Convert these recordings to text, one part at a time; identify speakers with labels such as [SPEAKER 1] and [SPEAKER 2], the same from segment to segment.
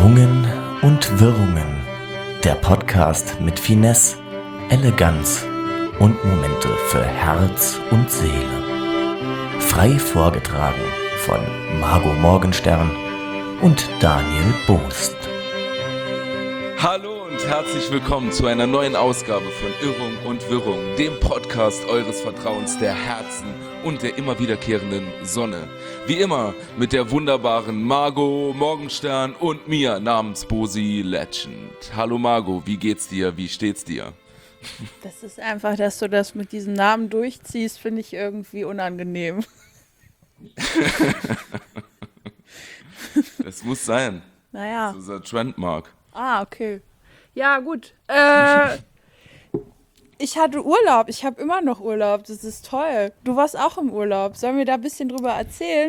[SPEAKER 1] Schwungen und Wirrungen. Der Podcast mit Finesse, Eleganz und Momente für Herz und Seele. Frei vorgetragen von Margot Morgenstern und Daniel Boost.
[SPEAKER 2] Hallo und herzlich willkommen zu einer neuen Ausgabe von Irrung und Wirrung, dem Podcast eures Vertrauens, der Herzen und der immer wiederkehrenden Sonne. Wie immer mit der wunderbaren Margot Morgenstern und mir namens Bosi Legend. Hallo Margot, wie geht's dir? Wie steht's dir?
[SPEAKER 3] Das ist einfach, dass du das mit diesem Namen durchziehst, finde ich irgendwie unangenehm.
[SPEAKER 2] Es muss sein.
[SPEAKER 3] Naja.
[SPEAKER 2] Das ist unser Trendmark.
[SPEAKER 3] Ah, okay. Ja, gut. Ich hatte Urlaub. Ich habe immer noch Urlaub. Das ist toll. Du warst auch im Urlaub. Sollen wir da ein bisschen drüber erzählen?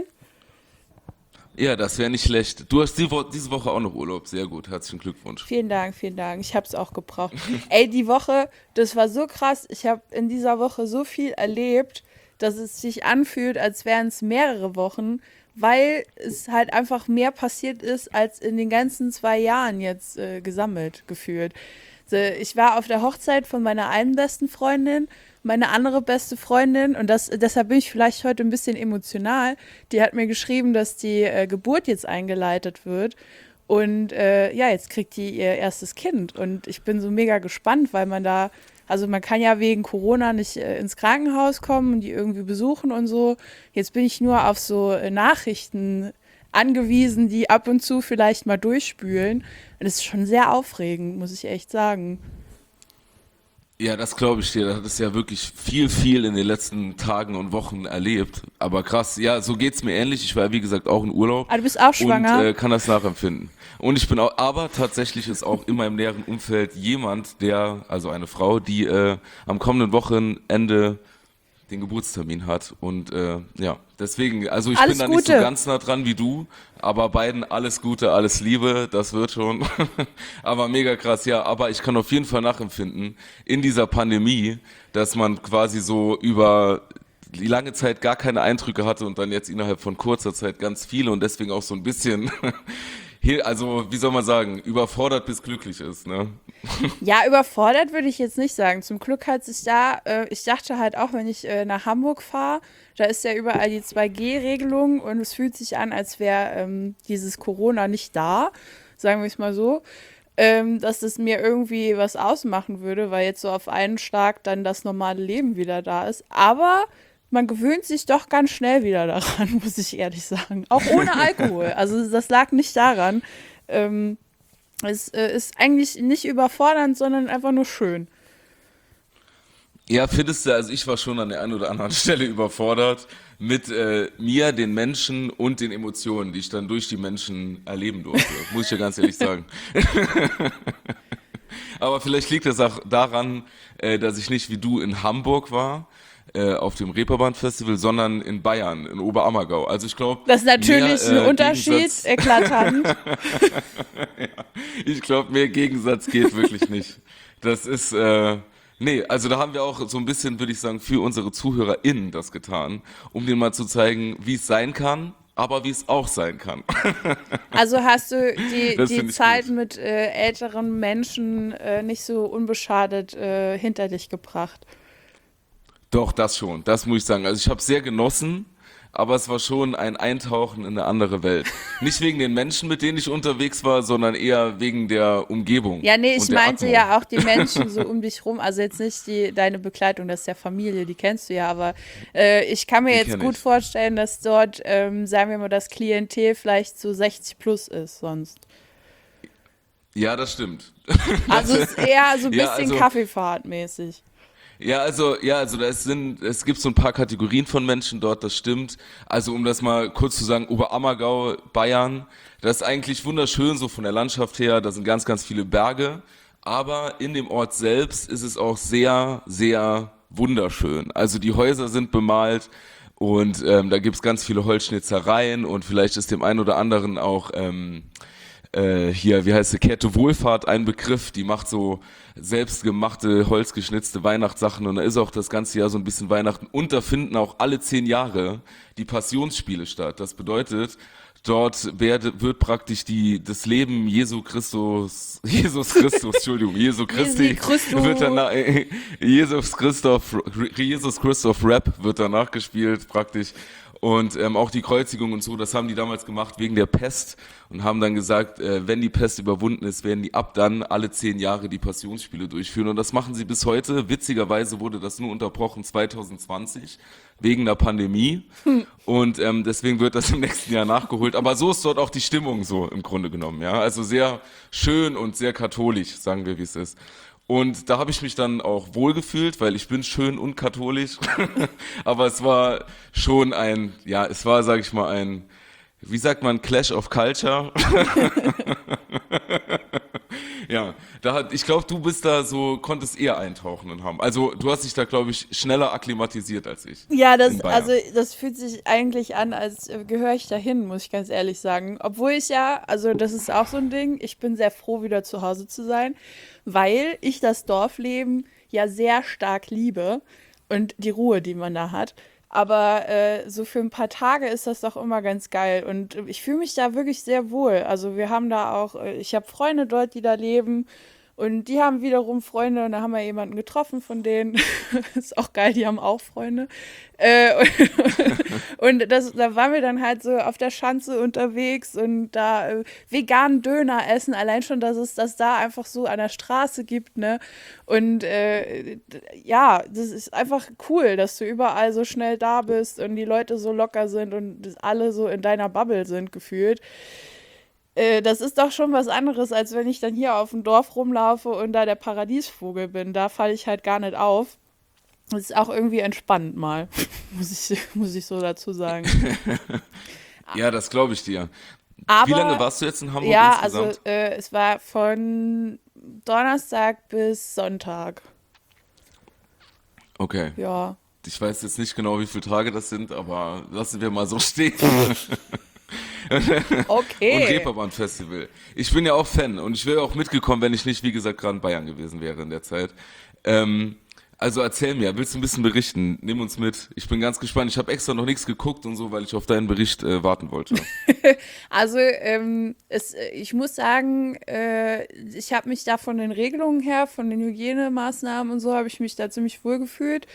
[SPEAKER 2] Ja, das wäre nicht schlecht. Du hast diese Woche auch noch Urlaub. Sehr gut. Herzlichen Glückwunsch.
[SPEAKER 3] Vielen Dank, vielen Dank. Ich habe es auch gebraucht. Ey, die Woche, das war so krass. Ich habe in dieser Woche so viel erlebt, dass es sich anfühlt, als wären es mehrere Wochen, weil es halt einfach mehr passiert ist, als in den ganzen 2 Jahren jetzt gesammelt gefühlt. Ich war auf der Hochzeit von meiner einen besten Freundin, meine andere beste Freundin, und deshalb bin ich vielleicht heute ein bisschen emotional, die hat mir geschrieben, dass die Geburt jetzt eingeleitet wird. Und jetzt kriegt die ihr erstes Kind. Und ich bin so mega gespannt, weil man kann ja wegen Corona nicht ins Krankenhaus kommen und die irgendwie besuchen und so. Jetzt bin ich nur auf so Nachrichten angewiesen, die ab und zu vielleicht mal durchspülen. Und es ist schon sehr aufregend, muss ich echt sagen.
[SPEAKER 2] Ja, das glaube ich dir. Da hattest ja wirklich viel in den letzten Tagen und Wochen erlebt. Aber krass, ja, so geht's mir ähnlich. Ich war, wie gesagt, auch in Urlaub.
[SPEAKER 3] Ah, du bist auch schwanger?
[SPEAKER 2] Und kann das nachempfinden. Und ich bin auch, aber tatsächlich ist auch in meinem näheren Umfeld jemand, also eine Frau, die am kommenden Wochenende den Geburtstermin hat. Und deswegen, also ich
[SPEAKER 3] alles
[SPEAKER 2] bin da
[SPEAKER 3] Gute.
[SPEAKER 2] nicht so ganz nah dran wie du, aber beiden alles Gute, alles Liebe, das wird schon. Aber mega krass, ja. Aber ich kann auf jeden Fall nachempfinden, in dieser Pandemie, dass man quasi so über die lange Zeit gar keine Eindrücke hatte und dann jetzt innerhalb von kurzer Zeit ganz viele und deswegen auch so ein bisschen, also wie soll man sagen, überfordert bis glücklich ist, ne?
[SPEAKER 3] Ja, überfordert würde ich jetzt nicht sagen. Zum Glück hat sich ich dachte halt auch, wenn ich nach Hamburg fahre, da ist ja überall die 2G-Regelung und es fühlt sich an, als wäre dieses Corona nicht da, sagen wir es mal so, dass das mir irgendwie was ausmachen würde, weil jetzt so auf einen Schlag dann das normale Leben wieder da ist. Aber man gewöhnt sich doch ganz schnell wieder daran, muss ich ehrlich sagen. Auch ohne Alkohol. Also das lag nicht daran. Es ist eigentlich nicht überfordernd, sondern einfach nur schön.
[SPEAKER 2] Ja, findest du, also ich war schon an der einen oder anderen Stelle überfordert mit mir, den Menschen und den Emotionen, die ich dann durch die Menschen erleben durfte, muss ich ja ganz ehrlich sagen. Aber vielleicht liegt das auch daran, dass ich nicht wie du in Hamburg war, auf dem Reeperbahn-Festival, sondern in Bayern, in Oberammergau. Also ich glaube,
[SPEAKER 3] das ist natürlich ein Unterschied, eklatant.
[SPEAKER 2] Ja, ich glaube, mehr Gegensatz geht wirklich nicht. Das ist, also da haben wir auch so ein bisschen, würde ich sagen, für unsere ZuhörerInnen das getan, um denen mal zu zeigen, wie es sein kann, aber wie es auch sein kann.
[SPEAKER 3] Also hast du die Zeit gut mit älteren Menschen nicht so unbeschadet hinter dich gebracht?
[SPEAKER 2] Doch, das schon, das muss ich sagen. Also ich habe es sehr genossen, aber es war schon ein Eintauchen in eine andere Welt. Nicht wegen den Menschen, mit denen ich unterwegs war, sondern eher wegen der Umgebung.
[SPEAKER 3] Ja, nee, ich meinte
[SPEAKER 2] Atmung.
[SPEAKER 3] ja auch die Menschen so um dich rum. Also jetzt nicht deine Begleitung, das ist ja Familie, die kennst du ja. Aber ich kann mir jetzt gut vorstellen, dass dort, sagen wir mal, das Klientel vielleicht so 60 plus ist sonst.
[SPEAKER 2] Ja, das stimmt.
[SPEAKER 3] Also es ist eher so ein bisschen Kaffeefahrtmäßig.
[SPEAKER 2] Es gibt so ein paar Kategorien von Menschen dort, das stimmt. Also um das mal kurz zu sagen, Oberammergau, Bayern, das ist eigentlich wunderschön so von der Landschaft her, da sind ganz viele Berge, aber in dem Ort selbst ist es auch sehr, sehr wunderschön. Also die Häuser sind bemalt und da gibt's ganz viele Holzschnitzereien und vielleicht ist dem einen oder anderen auch Käthe Wohlfahrt ein Begriff, die macht so selbstgemachte, holzgeschnitzte Weihnachtssachen und da ist auch das ganze Jahr so ein bisschen Weihnachten und da finden auch alle 10 Jahre die Passionsspiele statt. Das bedeutet, Dort wird praktisch das Leben Jesus Christus, Entschuldigung, Jesu Christi,
[SPEAKER 3] Christus.
[SPEAKER 2] wird danach, Jesus Christoph Rap wird danach gespielt praktisch. Und auch die Kreuzigung und so, das haben die damals gemacht wegen der Pest und haben dann gesagt, wenn die Pest überwunden ist, werden die ab dann alle 10 Jahre die Passionsspiele durchführen. Und das machen sie bis heute. Witzigerweise wurde das nur unterbrochen 2020 wegen der Pandemie. Und deswegen wird das im nächsten Jahr nachgeholt. Aber so ist dort auch die Stimmung so im Grunde genommen. Ja, also sehr schön und sehr katholisch, sagen wir, wie es ist. Und da habe ich mich dann auch wohlgefühlt, weil ich bin schön und katholisch. Aber es war schon sage ich mal, wie sagt man, Clash of Culture. Ja, ich glaube, du bist da so, konntest eher eintauchen und haben. Also du hast dich da, glaube ich, schneller akklimatisiert als ich.
[SPEAKER 3] Ja,
[SPEAKER 2] in Bayern.
[SPEAKER 3] das fühlt sich eigentlich an, als gehöre ich dahin, muss ich ganz ehrlich sagen. Obwohl also das ist auch so ein Ding, ich bin sehr froh, wieder zu Hause zu sein, weil ich das Dorfleben ja sehr stark liebe und die Ruhe, die man da hat. Aber so für ein paar Tage ist das doch immer ganz geil und ich fühle mich da wirklich sehr wohl. Also wir haben da auch, ich habe Freunde dort, die da leben und die haben wiederum Freunde und da haben wir jemanden getroffen von denen. Ist auch geil, die haben auch Freunde. Und da waren wir dann halt so auf der Schanze unterwegs und da veganen Döner essen, allein schon, dass es das da einfach so an der Straße gibt, ne? Und ja, das ist einfach cool, dass du überall so schnell da bist und die Leute so locker sind und alle so in deiner Bubble sind gefühlt. Das ist doch schon was anderes, als wenn ich dann hier auf dem Dorf rumlaufe und da der Paradiesvogel bin. Da falle ich halt gar nicht auf. Das ist auch irgendwie entspannend mal, muss ich so dazu sagen.
[SPEAKER 2] Ja, das glaube ich dir.
[SPEAKER 3] Aber,
[SPEAKER 2] wie lange warst du jetzt in Hamburg
[SPEAKER 3] ja,
[SPEAKER 2] insgesamt?
[SPEAKER 3] also es war von Donnerstag bis Sonntag.
[SPEAKER 2] Okay.
[SPEAKER 3] Ja.
[SPEAKER 2] Ich weiß jetzt nicht genau, wie viele Tage das sind, aber lassen wir mal so stehen.
[SPEAKER 3] Okay.
[SPEAKER 2] Und Reeperbahn-Festival. Ich bin ja auch Fan und ich wäre auch mitgekommen, wenn ich nicht, wie gesagt, gerade in Bayern gewesen wäre in der Zeit. Also erzähl mir, willst du ein bisschen berichten? Nimm uns mit. Ich bin ganz gespannt. Ich habe extra noch nichts geguckt und so, weil ich auf deinen Bericht warten wollte.
[SPEAKER 3] Also ich muss sagen, ich habe mich da von den Regelungen her, von den Hygienemaßnahmen und so, habe ich mich da ziemlich wohl gefühlt.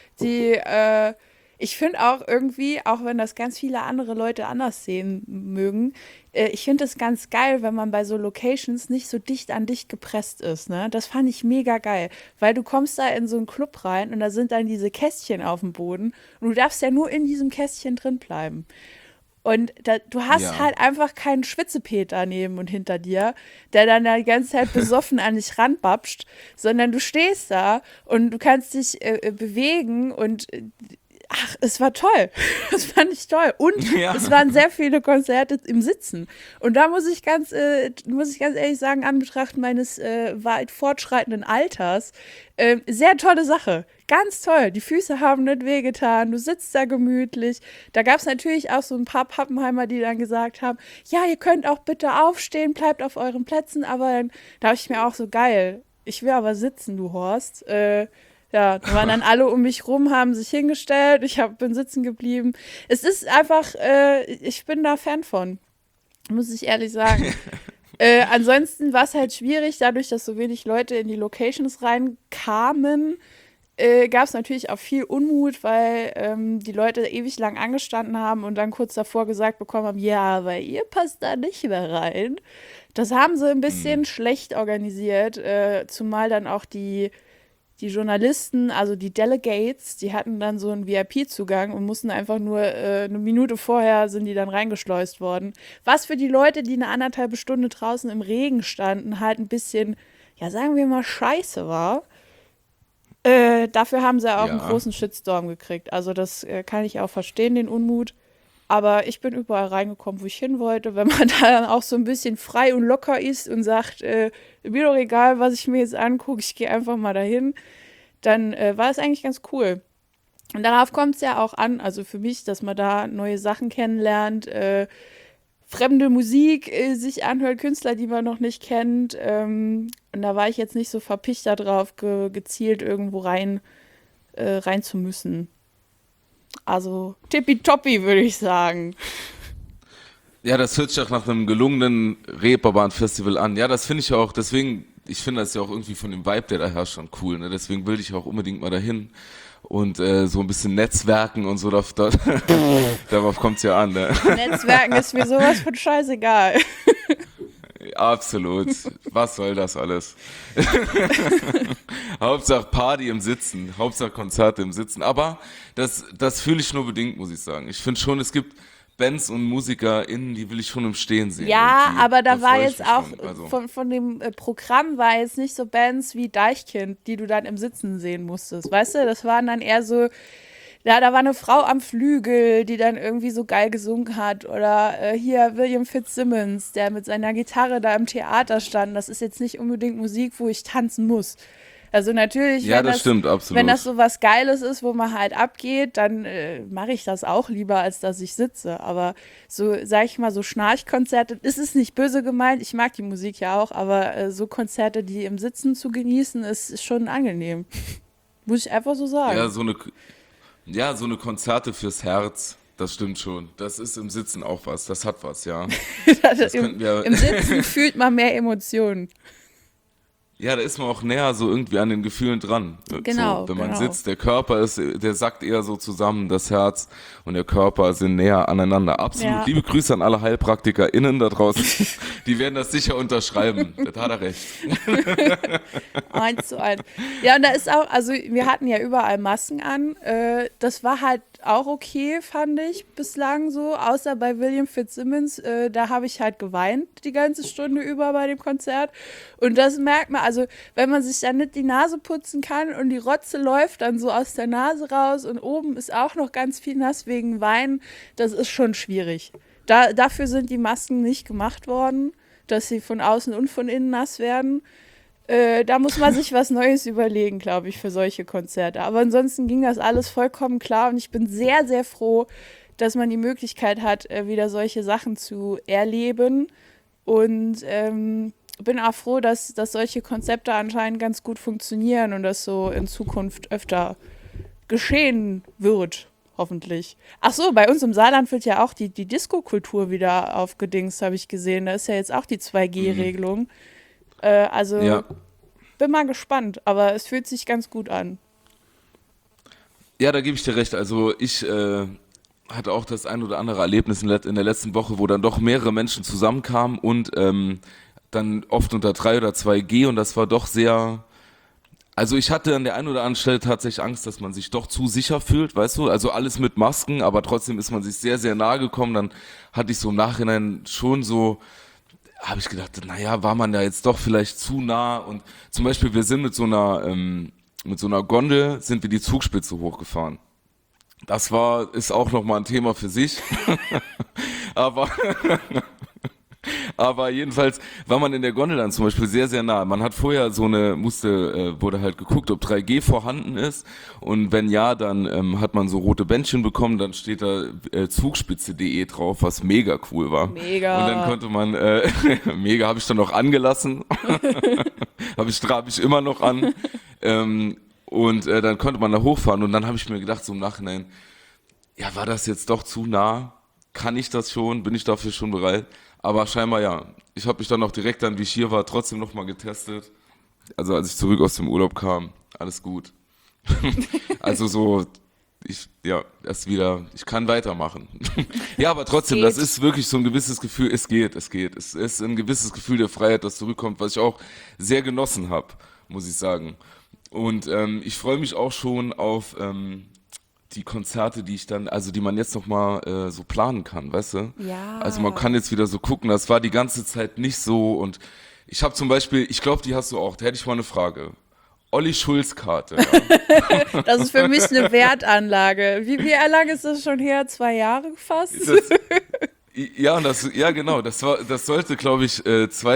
[SPEAKER 3] Ich finde auch irgendwie, auch wenn das ganz viele andere Leute anders sehen mögen, ich finde es ganz geil, wenn man bei so Locations nicht so dicht an dicht gepresst ist, ne? Das fand ich mega geil, weil du kommst da in so einen Club rein und da sind dann diese Kästchen auf dem Boden und du darfst ja nur in diesem Kästchen drin bleiben. Und du hast halt einfach keinen Schwitzepeter neben und hinter dir, der dann die ganze Zeit besoffen an dich ranbapscht, sondern du stehst da und du kannst dich bewegen und ach, es war toll. Das fand ich toll. Und es waren sehr viele Konzerte im Sitzen. Und da muss ich ganz ehrlich sagen, an Betracht meines weit fortschreitenden Alters, sehr tolle Sache. Ganz toll. Die Füße haben nicht wehgetan. Du sitzt da gemütlich. Da gab es natürlich auch so ein paar Pappenheimer, die dann gesagt haben, ja, ihr könnt auch bitte aufstehen, bleibt auf euren Plätzen. Aber dann dachte ich mir auch so, geil, ich will aber sitzen, du Horst. Ja, da waren dann alle um mich rum, haben sich hingestellt, bin sitzen geblieben. Es ist einfach, ich bin da Fan von, muss ich ehrlich sagen. Ansonsten war es halt schwierig, dadurch, dass so wenig Leute in die Locations reinkamen, gab es natürlich auch viel Unmut, weil die Leute ewig lang angestanden haben und dann kurz davor gesagt bekommen haben, ja, aber ihr passt da nicht mehr rein. Das haben sie ein bisschen schlecht organisiert, zumal dann auch die Journalisten, also die Delegates, die hatten dann so einen VIP-Zugang und mussten einfach nur eine Minute vorher sind die dann reingeschleust worden. Was für die Leute, die eine 1,5 Stunde draußen im Regen standen, halt ein bisschen, ja sagen wir mal, scheiße war. Dafür haben sie auch einen großen Shitstorm gekriegt. Also das kann ich auch verstehen, den Unmut. Aber ich bin überall reingekommen, wo ich hin wollte. Wenn man da dann auch so ein bisschen frei und locker ist und sagt, mir doch egal, was ich mir jetzt angucke, ich gehe einfach mal dahin, dann war es eigentlich ganz cool. Und darauf kommt es ja auch an, also für mich, dass man da neue Sachen kennenlernt, fremde Musik sich anhört, Künstler, die man noch nicht kennt. Und da war ich jetzt nicht so verpicht darauf, gezielt irgendwo rein zu müssen. Also tippitoppi, würde ich sagen.
[SPEAKER 2] Ja, das hört sich auch nach einem gelungenen Reeperbahn-Festival an. Ja, das finde ich auch, deswegen, ich finde das ja auch irgendwie von dem Vibe, der da herrscht, schon cool. Ne? Deswegen will ich auch unbedingt mal dahin und so ein bisschen Netzwerken und so, darauf kommt's ja an. Ne?
[SPEAKER 3] Netzwerken ist mir sowas von scheißegal.
[SPEAKER 2] Absolut. Was soll das alles? Hauptsache Party im Sitzen, Hauptsache Konzerte im Sitzen. Aber das fühle ich nur bedingt, muss ich sagen. Ich finde schon, es gibt Bands und MusikerInnen, die will ich schon im Stehen sehen.
[SPEAKER 3] Ja, aber da war
[SPEAKER 2] freu ich
[SPEAKER 3] jetzt
[SPEAKER 2] mich
[SPEAKER 3] auch,
[SPEAKER 2] schon. Also,
[SPEAKER 3] von dem Programm war jetzt nicht so Bands wie Deichkind, die du dann im Sitzen sehen musstest. Weißt du, das waren dann eher so, ja, da war eine Frau am Flügel, die dann irgendwie so geil gesungen hat. Oder hier William Fitzsimmons, der mit seiner Gitarre da im Theater stand. Das ist jetzt nicht unbedingt Musik, wo ich tanzen muss. Also natürlich,
[SPEAKER 2] ja, das stimmt, absolut.
[SPEAKER 3] wenn das so was Geiles ist, wo man halt abgeht, dann mache ich das auch lieber, als dass ich sitze. Aber so, sag ich mal, so Schnarchkonzerte, es ist nicht böse gemeint, ich mag die Musik ja auch, aber so Konzerte, die im Sitzen zu genießen, ist schon angenehm. Muss ich einfach so sagen.
[SPEAKER 2] Ja, so eine Konzerte fürs Herz, das stimmt schon. Das ist im Sitzen auch was, das hat was, ja. Das könnten wir.
[SPEAKER 3] Im Sitzen fühlt man mehr Emotionen.
[SPEAKER 2] Ja, da ist man auch näher so irgendwie an den Gefühlen dran.
[SPEAKER 3] Genau,
[SPEAKER 2] So, wenn man
[SPEAKER 3] genau.
[SPEAKER 2] sitzt, der Körper der sackt eher so zusammen, das Herz und der Körper sind näher aneinander. Absolut.
[SPEAKER 3] Ja.
[SPEAKER 2] Liebe Grüße an alle HeilpraktikerInnen da draußen. Die werden das sicher unterschreiben. Das hat er recht.
[SPEAKER 3] 1:1. Ja, und da ist auch, also wir hatten ja überall Masken an. Das war halt auch okay, fand ich bislang so, außer bei William Fitzsimmons. Da habe ich halt geweint die ganze Stunde über bei dem Konzert. Und das merkt man, also wenn man sich dann nicht die Nase putzen kann und die Rotze läuft dann so aus der Nase raus und oben ist auch noch ganz viel nass wegen Wein, das ist schon schwierig. Dafür sind die Masken nicht gemacht worden, dass sie von außen und von innen nass werden. Da muss man sich was Neues überlegen, glaube ich, für solche Konzerte. Aber ansonsten ging das alles vollkommen klar und ich bin sehr, sehr froh, dass man die Möglichkeit hat, wieder solche Sachen zu erleben. Und bin auch froh, dass solche Konzepte anscheinend ganz gut funktionieren und das so in Zukunft öfter geschehen wird, hoffentlich. Ach so, bei uns im Saarland wird ja auch die Disco-Kultur wieder aufgedingst, habe ich gesehen. Da ist ja jetzt auch die 2G-Regelung. Also
[SPEAKER 2] Ja.
[SPEAKER 3] bin mal gespannt, aber es fühlt sich ganz gut an.
[SPEAKER 2] Ja, da gebe ich dir recht. Also ich hatte auch das ein oder andere Erlebnis in der letzten Woche, wo dann doch mehrere Menschen zusammenkamen und dann oft unter 3 oder 2G und das war doch sehr, also ich hatte an der einen oder anderen Stelle tatsächlich Angst, dass man sich doch zu sicher fühlt, weißt du, also alles mit Masken, aber trotzdem ist man sich sehr, sehr nahe gekommen, dann hatte ich so im Nachhinein schon so, habe ich gedacht, naja, war man da jetzt doch vielleicht zu nah und zum Beispiel wir sind mit so einer Gondel sind wir die Zugspitze hochgefahren. Das ist auch nochmal ein Thema für sich, aber jedenfalls war man in der Gondel dann zum Beispiel sehr, sehr nah. Man hat vorher wurde halt geguckt, ob 3G vorhanden ist und wenn ja, dann hat man so rote Bändchen bekommen, dann steht da zugspitze.de drauf, was mega cool war.
[SPEAKER 3] Mega.
[SPEAKER 2] Und dann konnte man, mega, habe ich dann noch angelassen, habe ich immer noch an und dann konnte man da hochfahren und dann habe ich mir gedacht, so im Nachhinein, ja, war das jetzt doch zu nah? Kann ich das schon? Bin ich dafür schon bereit? Aber scheinbar ja. Ich habe mich dann auch direkt wie ich hier war, trotzdem nochmal getestet. Also als ich zurück aus dem Urlaub kam, alles gut. Also so, ich kann weitermachen. Ja, aber trotzdem, das ist wirklich so ein gewisses Gefühl, es geht. Es ist ein gewisses Gefühl der Freiheit, das zurückkommt, was ich auch sehr genossen habe, muss ich sagen. Und ich freue mich auch schon auf die Konzerte, die man jetzt noch mal so planen kann, weißt du?
[SPEAKER 3] Ja.
[SPEAKER 2] Also man kann jetzt wieder so gucken, das war die ganze Zeit nicht so und ich habe zum Beispiel, ich glaube, die hast du auch, da hätte ich mal eine Frage. Olli Schulz-Karte. Ja.
[SPEAKER 3] Das ist für mich eine Wertanlage. Wie lange ist das schon her? 2 Jahre fast?
[SPEAKER 2] Ja, genau, das sollte, glaube ich,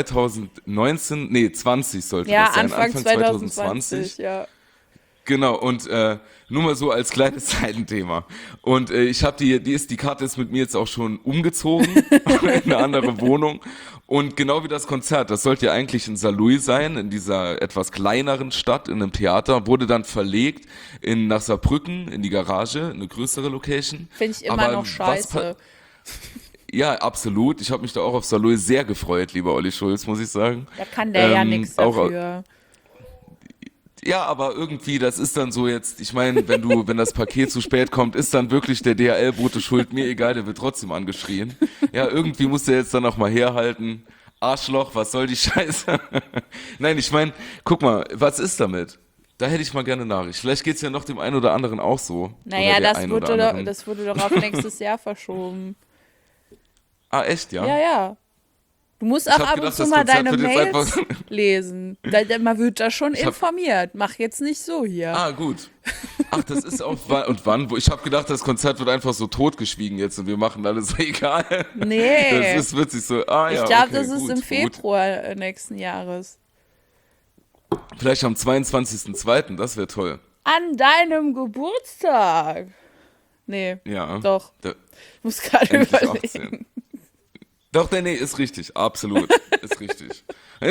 [SPEAKER 2] 20 sollte
[SPEAKER 3] Ja,
[SPEAKER 2] das sein.
[SPEAKER 3] Anfang 2020, ja.
[SPEAKER 2] Genau, und nur mal so als kleines Seitenthema. Und ich habe die Karte ist mit mir jetzt auch schon umgezogen in eine andere Wohnung. Und genau wie das Konzert, das sollte ja eigentlich in Saarlouis sein, in dieser etwas kleineren Stadt, in einem Theater, wurde dann verlegt nach Saarbrücken, in die Garage, eine größere Location.
[SPEAKER 3] Finde ich immer noch scheiße.
[SPEAKER 2] Ja, absolut. Ich habe mich da auch auf Saloy sehr gefreut, lieber Olli Schulz, muss ich sagen.
[SPEAKER 3] Da kann der ja nichts
[SPEAKER 2] Auch,
[SPEAKER 3] dafür.
[SPEAKER 2] ja, aber irgendwie, das ist dann so jetzt, ich meine, wenn das Paket zu spät kommt, ist dann wirklich der DHL-Bote schuld, mir egal, der wird trotzdem angeschrien. Ja, irgendwie muss der jetzt dann auch mal herhalten. Arschloch, was soll die Scheiße? Nein, ich meine, guck mal, was ist damit? Da hätte ich mal gerne Nachricht. Vielleicht geht's ja noch dem einen oder anderen auch so.
[SPEAKER 3] Naja,
[SPEAKER 2] Oder der
[SPEAKER 3] das
[SPEAKER 2] einen
[SPEAKER 3] wurde,
[SPEAKER 2] oder
[SPEAKER 3] doch,
[SPEAKER 2] anderen.
[SPEAKER 3] das wurde doch auf nächstes Jahr verschoben.
[SPEAKER 2] Ah, echt, ja?
[SPEAKER 3] Ja, ja. Du musst
[SPEAKER 2] Ich
[SPEAKER 3] auch
[SPEAKER 2] hab
[SPEAKER 3] ab
[SPEAKER 2] gedacht,
[SPEAKER 3] und zu
[SPEAKER 2] das
[SPEAKER 3] mal
[SPEAKER 2] Konzert
[SPEAKER 3] deine
[SPEAKER 2] wird jetzt
[SPEAKER 3] Mails
[SPEAKER 2] einfach-
[SPEAKER 3] lesen. Man wird da schon
[SPEAKER 2] Ich hab-
[SPEAKER 3] informiert. Mach jetzt nicht so hier.
[SPEAKER 2] Ah, gut. Ach, das ist auch und wann? Ich habe gedacht, das Konzert wird einfach so totgeschwiegen jetzt und wir machen alles egal.
[SPEAKER 3] Nee.
[SPEAKER 2] Das wird sich so. Ah ja.
[SPEAKER 3] Ich glaube,
[SPEAKER 2] okay,
[SPEAKER 3] das ist
[SPEAKER 2] gut,
[SPEAKER 3] im
[SPEAKER 2] gut.
[SPEAKER 3] Februar nächsten Jahres.
[SPEAKER 2] Vielleicht am 22.02., das wäre toll.
[SPEAKER 3] An deinem Geburtstag. Nee,
[SPEAKER 2] Ja.
[SPEAKER 3] doch.
[SPEAKER 2] Da,
[SPEAKER 3] Ich muss gerade
[SPEAKER 2] endlich
[SPEAKER 3] überlegen.
[SPEAKER 2] 18. Doch, nee, ist richtig. Absolut. Ist richtig.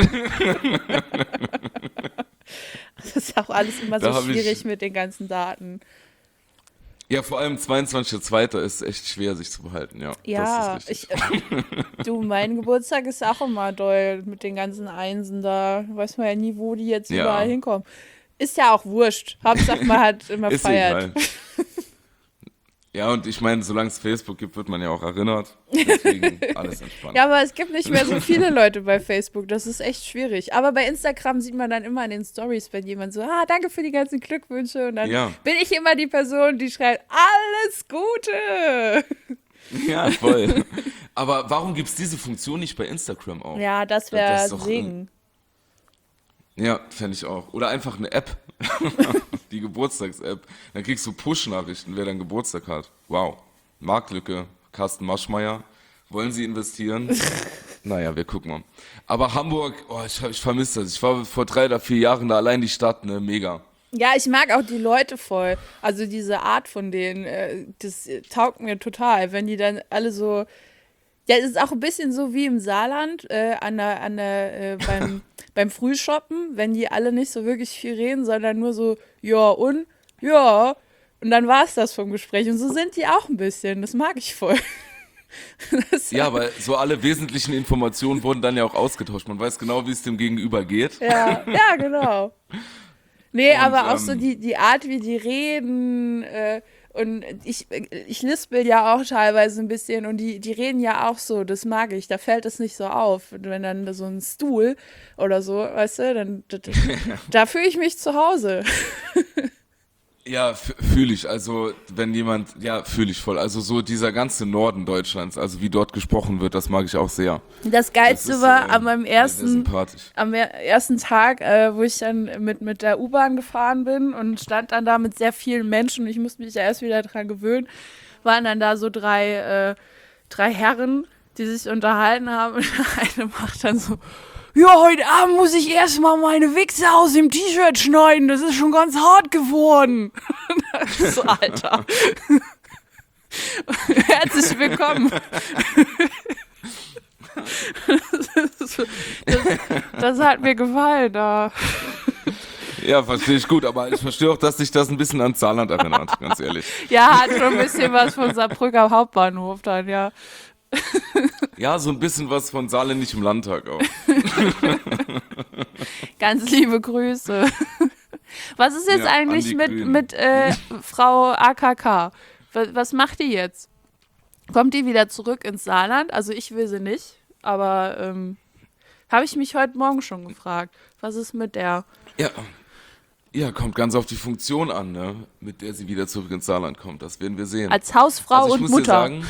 [SPEAKER 3] Das ist auch alles immer
[SPEAKER 2] Da
[SPEAKER 3] so
[SPEAKER 2] hab ich-
[SPEAKER 3] schwierig mit den ganzen Daten.
[SPEAKER 2] Ja, vor allem 22.02. ist echt schwer, sich zu behalten, ja.
[SPEAKER 3] Ja,
[SPEAKER 2] das ist richtig.
[SPEAKER 3] du, mein Geburtstag ist auch immer doll mit den ganzen Einsen da. Weiß man ja nie, wo die jetzt
[SPEAKER 2] Ja.
[SPEAKER 3] überall hinkommen. Ist ja auch wurscht. Hauptsache man hat immer
[SPEAKER 2] Ist
[SPEAKER 3] feiert.
[SPEAKER 2] egal. Ja, und ich meine, solange es Facebook gibt, wird man ja auch erinnert. Deswegen alles entspannt.
[SPEAKER 3] Ja, aber es gibt nicht mehr so viele Leute bei Facebook. Das ist echt schwierig. Aber bei Instagram sieht man dann immer in den Stories, wenn jemand so, danke für die ganzen Glückwünsche. Und dann
[SPEAKER 2] Ja.
[SPEAKER 3] bin ich immer die Person, die schreibt, alles Gute.
[SPEAKER 2] Ja, voll. Aber warum gibt es diese Funktion nicht bei Instagram auch?
[SPEAKER 3] Ja, das
[SPEAKER 2] Das
[SPEAKER 3] wäre
[SPEAKER 2] ist doch
[SPEAKER 3] Segen.
[SPEAKER 2] Ja, fände ich auch. Oder einfach eine App. Die Geburtstags-App. Dann kriegst du Push-Nachrichten, wer deinen Geburtstag hat. Wow. Marktlücke. Carsten Maschmeyer. Wollen Sie investieren? Naja, wir gucken mal. Aber Hamburg, oh, ich vermisse das. Ich war vor 3 oder 4 Jahren da allein die Stadt, ne, mega.
[SPEAKER 3] Ja, ich mag auch die Leute voll. Also diese Art von denen, das taugt mir total. Wenn die dann alle so. Ja, es ist auch ein bisschen so wie im Saarland beim Frühshoppen, wenn die alle nicht so wirklich viel reden, sondern nur so, ja und, ja. Und dann war es das vom Gespräch. Und so sind die auch ein bisschen. Das mag ich voll.
[SPEAKER 2] Ja, aber so alle wesentlichen Informationen wurden dann ja auch ausgetauscht. Man weiß genau, wie es dem Gegenüber geht.
[SPEAKER 3] Ja, ja, genau. Nee,
[SPEAKER 2] Und,
[SPEAKER 3] aber auch so die Art, wie die reden, und ich lispel ja auch teilweise ein bisschen und die reden ja auch so, das mag ich, da fällt es nicht so auf. Wenn dann so ein Stuhl oder so, weißt du, dann da fühle ich mich zu Hause.
[SPEAKER 2] Ja, fühle ich. Also, wenn jemand, ja, fühle ich voll. Also, so dieser ganze Norden Deutschlands, also wie dort gesprochen wird, das mag ich auch sehr.
[SPEAKER 3] Das Geilste war an meinem
[SPEAKER 2] sehr sympathisch.
[SPEAKER 3] am ersten Tag, wo ich dann mit der U-Bahn gefahren bin und stand dann da mit sehr vielen Menschen. Ich musste mich ja erst wieder dran gewöhnen. Waren dann da so drei Herren, die sich unterhalten haben. Und der eine macht dann so, ja, heute Abend muss ich erstmal meine Wichse aus dem T-Shirt schneiden. Das ist schon ganz hart geworden. So, Alter. Herzlich willkommen. Das hat mir gefallen da.
[SPEAKER 2] Ja, verstehe ich gut, aber ich verstehe auch, dass sich das ein bisschen an Saarland erinnert, ganz ehrlich.
[SPEAKER 3] Ja, hat schon ein bisschen was von Saarbrücker Hauptbahnhof dann, ja.
[SPEAKER 2] Ja, so ein bisschen was von saarländischem Landtag auch.
[SPEAKER 3] Ganz liebe Grüße. Was ist jetzt
[SPEAKER 2] Ja,
[SPEAKER 3] eigentlich
[SPEAKER 2] an die Grünen.
[SPEAKER 3] mit Frau AKK? Was macht die jetzt? Kommt die wieder zurück ins Saarland? Also ich will sie nicht, aber habe ich mich heute Morgen schon gefragt. Was ist mit der?
[SPEAKER 2] Ja, kommt ganz auf die Funktion an, ne, mit der sie wieder zurück ins Saarland kommt. Das werden wir sehen.
[SPEAKER 3] Als Hausfrau
[SPEAKER 2] Also ich
[SPEAKER 3] und
[SPEAKER 2] muss
[SPEAKER 3] Mutter.
[SPEAKER 2] dir sagen,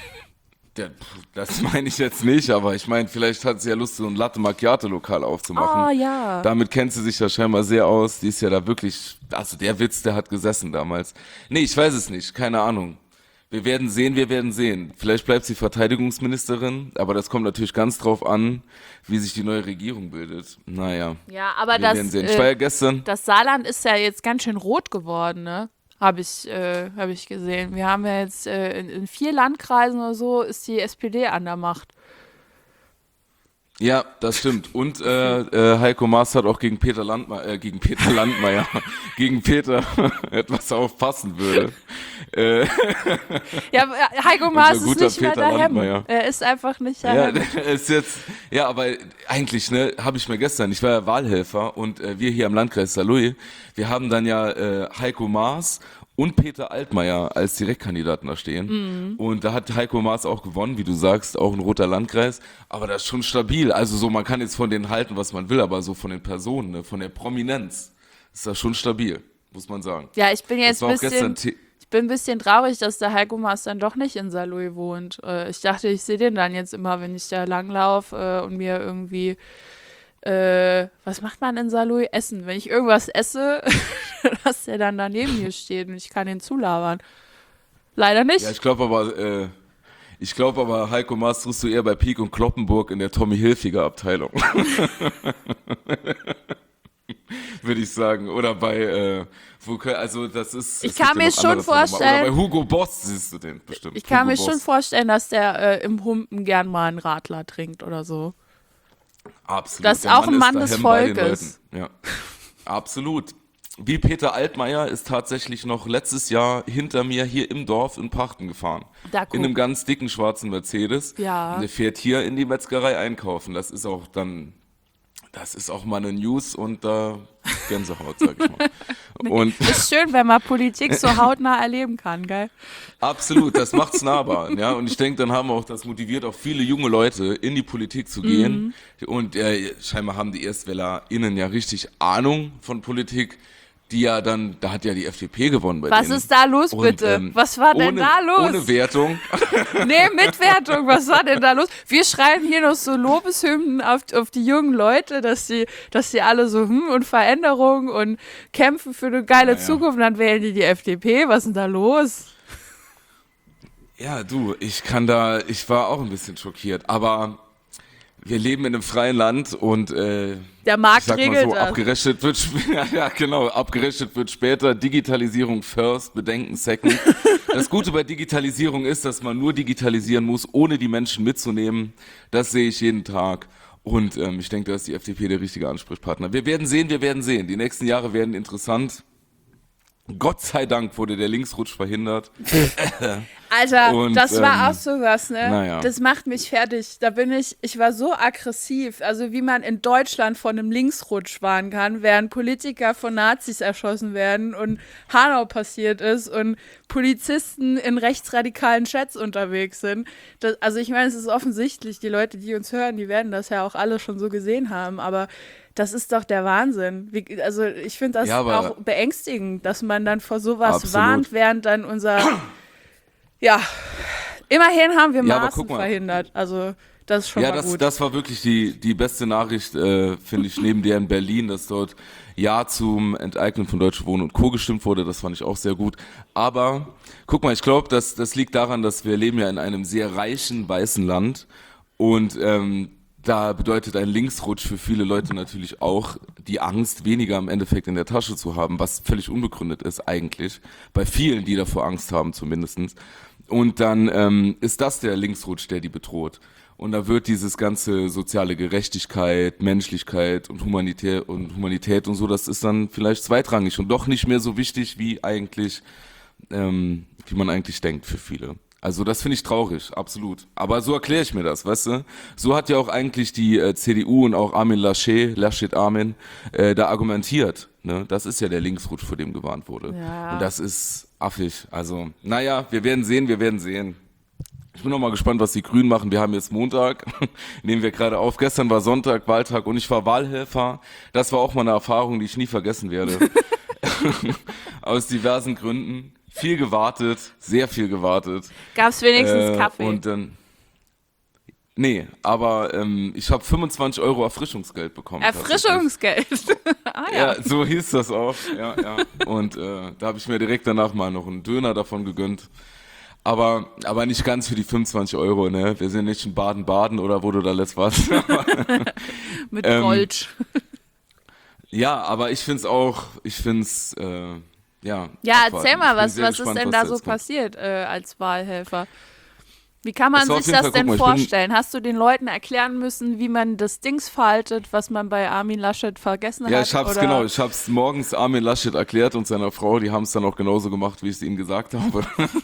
[SPEAKER 2] das meine ich jetzt nicht, aber ich meine, vielleicht hat sie ja Lust, so ein Latte Macchiato-Lokal aufzumachen.
[SPEAKER 3] Ah, ja.
[SPEAKER 2] Damit kennt sie sich ja scheinbar sehr aus. Die ist ja da wirklich, also der Witz, der hat gesessen damals. Nee, ich weiß es nicht, keine Ahnung. Wir werden sehen. Vielleicht bleibt sie Verteidigungsministerin, aber das kommt natürlich ganz drauf an, wie sich die neue Regierung bildet. Naja,
[SPEAKER 3] Ja, aber
[SPEAKER 2] wir werden sehen. Ich war ja gestern,
[SPEAKER 3] das Saarland ist ja jetzt ganz schön rot geworden, ne? Habe ich gesehen. Wir haben ja jetzt in 4 Landkreisen oder so ist die SPD an der Macht.
[SPEAKER 2] Ja, das stimmt. Und Heiko Maas hat auch gegen Peter Landmeier, gegen Peter etwas aufpassen würde.
[SPEAKER 3] Ja, Heiko Maas ist
[SPEAKER 2] guter
[SPEAKER 3] nicht mehr
[SPEAKER 2] Peter
[SPEAKER 3] der Hemd.
[SPEAKER 2] Landmeier.
[SPEAKER 3] Er ist einfach nicht der
[SPEAKER 2] Ja,
[SPEAKER 3] Hemd.
[SPEAKER 2] ist jetzt, ja, aber eigentlich, ne, habe ich mir gestern, ich war ja Wahlhelfer und wir hier am Landkreis Saarlouis, wir haben dann ja Heiko Maas und Peter Altmaier als Direktkandidaten da stehen. Und da hat Heiko Maas auch gewonnen, wie du sagst, auch ein roter Landkreis. Aber das ist schon stabil. Also so, man kann jetzt von denen halten, was man will, aber so von den Personen, ne, von der Prominenz, ist das schon stabil, muss man sagen.
[SPEAKER 3] Ja, ich bin jetzt
[SPEAKER 2] Das war auch gestern
[SPEAKER 3] ich bin ein bisschen traurig, dass der Heiko Maas dann doch nicht in Saarlouis wohnt. Ich dachte, ich sehe den dann jetzt immer, wenn ich da langlaufe und mir irgendwie, was macht man in Saarlouis? Essen. Wenn ich irgendwas esse, dass der dann daneben mir steht und ich kann ihn zulabern. Leider nicht.
[SPEAKER 2] Ja, ich glaube aber, Heiko Maas triffst du eher bei Pieck und Kloppenburg in der Tommy Hilfiger Abteilung. Würde ich sagen. Oder bei, also das ist.
[SPEAKER 3] Ich kann mir schon vorstellen.
[SPEAKER 2] Oder bei Hugo Boss siehst du den bestimmt.
[SPEAKER 3] Ich kann
[SPEAKER 2] Hugo
[SPEAKER 3] mir
[SPEAKER 2] Boss.
[SPEAKER 3] schon vorstellen, dass der im Humpen gern mal einen Radler trinkt oder so.
[SPEAKER 2] Absolut.
[SPEAKER 3] Das ist
[SPEAKER 2] Der
[SPEAKER 3] auch ein Mann des
[SPEAKER 2] daheim bei den
[SPEAKER 3] Volkes.
[SPEAKER 2] Leuten. Ja, absolut. Wie Peter Altmaier ist tatsächlich noch letztes Jahr hinter mir hier im Dorf in Pachten gefahren.
[SPEAKER 3] Da guck.
[SPEAKER 2] In einem ganz dicken schwarzen Mercedes.
[SPEAKER 3] Ja.
[SPEAKER 2] Und der fährt hier in die Metzgerei einkaufen. Das ist auch mal eine News und Gänsehaut, sag ich mal. Und
[SPEAKER 3] Ist schön, wenn man Politik so hautnah erleben kann, gell?
[SPEAKER 2] absolut, das macht's nahbar, ja. Und ich denke, das motiviert auch viele junge Leute, in die Politik zu gehen. Und scheinbar haben die ErstwählerInnen ja richtig Ahnung von Politik, da hat ja die FDP gewonnen bei
[SPEAKER 3] Was
[SPEAKER 2] denen.
[SPEAKER 3] ist da los,
[SPEAKER 2] Und,
[SPEAKER 3] bitte? Was war denn da los?
[SPEAKER 2] Ohne Wertung.
[SPEAKER 3] Nee, mit Wertung, was war denn da los? Wir schreiben hier noch so Lobeshymnen auf die jungen Leute, dass sie alle so und Veränderung und kämpfen für eine geile Zukunft, und dann wählen die FDP. Was ist denn da los?
[SPEAKER 2] Ja, du, ich war auch ein bisschen schockiert, aber wir leben in einem freien Land und
[SPEAKER 3] Der Markt
[SPEAKER 2] ich sag mal
[SPEAKER 3] regelt
[SPEAKER 2] so,
[SPEAKER 3] das.
[SPEAKER 2] abgerechnet wird später, Digitalisierung first, Bedenken second. Das Gute bei Digitalisierung ist, dass man nur digitalisieren muss, ohne die Menschen mitzunehmen. Das sehe ich jeden Tag. Und ich denke, da ist die FDP der richtige Ansprechpartner. Wir werden sehen. Die nächsten Jahre werden interessant. Gott sei Dank wurde der Linksrutsch verhindert.
[SPEAKER 3] Alter,
[SPEAKER 2] Und,
[SPEAKER 3] das war auch sowas, ne?
[SPEAKER 2] naja.
[SPEAKER 3] Das macht mich fertig. Ich war so aggressiv, also wie man in Deutschland von einem Linksrutsch warnen kann, während Politiker von Nazis erschossen werden und Hanau passiert ist und Polizisten in rechtsradikalen Chats unterwegs sind. Also ich meine, es ist offensichtlich, die Leute, die uns hören, die werden das ja auch alle schon so gesehen haben, aber das ist doch der Wahnsinn. Also ich finde das auch beängstigend, dass man dann vor sowas
[SPEAKER 2] Absolut.
[SPEAKER 3] warnt, während dann ja, immerhin haben wir
[SPEAKER 2] Ja, aber
[SPEAKER 3] Maßen
[SPEAKER 2] guck mal.
[SPEAKER 3] verhindert. Also das ist schon
[SPEAKER 2] Ja,
[SPEAKER 3] mal gut.
[SPEAKER 2] das war wirklich die beste Nachricht, finde ich, neben der in Berlin, dass dort Ja zum Enteignen von Deutsche Wohnen und Co. gestimmt wurde. Das fand ich auch sehr gut. Aber guck mal, ich glaube, das liegt daran, dass wir leben ja in einem sehr reichen, weißen Land und da bedeutet ein Linksrutsch für viele Leute natürlich auch die Angst, weniger im Endeffekt in der Tasche zu haben, was völlig unbegründet ist eigentlich, bei vielen, die davor Angst haben zumindestens. Und dann ist das der Linksrutsch, der die bedroht. Und da wird dieses ganze soziale Gerechtigkeit, Menschlichkeit und Humanität und so, das ist dann vielleicht zweitrangig und doch nicht mehr so wichtig, wie man eigentlich denkt für viele. Also das finde ich traurig, absolut. Aber so erkläre ich mir das, weißt du? So hat ja auch eigentlich die CDU und auch Armin Laschet Armin, da argumentiert. Ne? Das ist ja der Linksrutsch, vor dem gewarnt wurde.
[SPEAKER 3] Ja.
[SPEAKER 2] Und das ist affig. Also, naja, wir werden sehen. Ich bin noch mal gespannt, was die Grünen machen. Wir haben jetzt Montag, nehmen wir gerade auf. Gestern war Sonntag, Wahltag und ich war Wahlhelfer. Das war auch mal eine Erfahrung, die ich nie vergessen werde. Aus diversen Gründen. Viel gewartet, sehr viel gewartet.
[SPEAKER 3] Gab es wenigstens Kaffee?
[SPEAKER 2] Und dann, nee, aber ich habe 25 € Erfrischungsgeld bekommen.
[SPEAKER 3] Erfrischungsgeld.
[SPEAKER 2] Ja, so hieß das auch. Ja. Und da habe ich mir direkt danach mal noch einen Döner davon gegönnt. Aber nicht ganz für die 25 €, ne? Wir sind nicht in Baden-Baden oder wo du da letzt warst.
[SPEAKER 3] Mit Gold.
[SPEAKER 2] Ja, aber ich find's
[SPEAKER 3] Ja, erzähl mal, was ist
[SPEAKER 2] gespannt,
[SPEAKER 3] denn
[SPEAKER 2] was
[SPEAKER 3] da
[SPEAKER 2] jetzt
[SPEAKER 3] so
[SPEAKER 2] kommt.
[SPEAKER 3] passiert als Wahlhelfer? Wie kann man
[SPEAKER 2] Das war auf
[SPEAKER 3] sich
[SPEAKER 2] jeden
[SPEAKER 3] das
[SPEAKER 2] Fall,
[SPEAKER 3] denn
[SPEAKER 2] guck mal,
[SPEAKER 3] vorstellen? Hast du den Leuten erklären müssen, wie man das Dings faltet, was man bei Armin Laschet vergessen
[SPEAKER 2] Ja,
[SPEAKER 3] hat?
[SPEAKER 2] ich hab's morgens Armin Laschet erklärt und seiner Frau, die haben es dann auch genauso gemacht, wie ich es ihnen gesagt habe.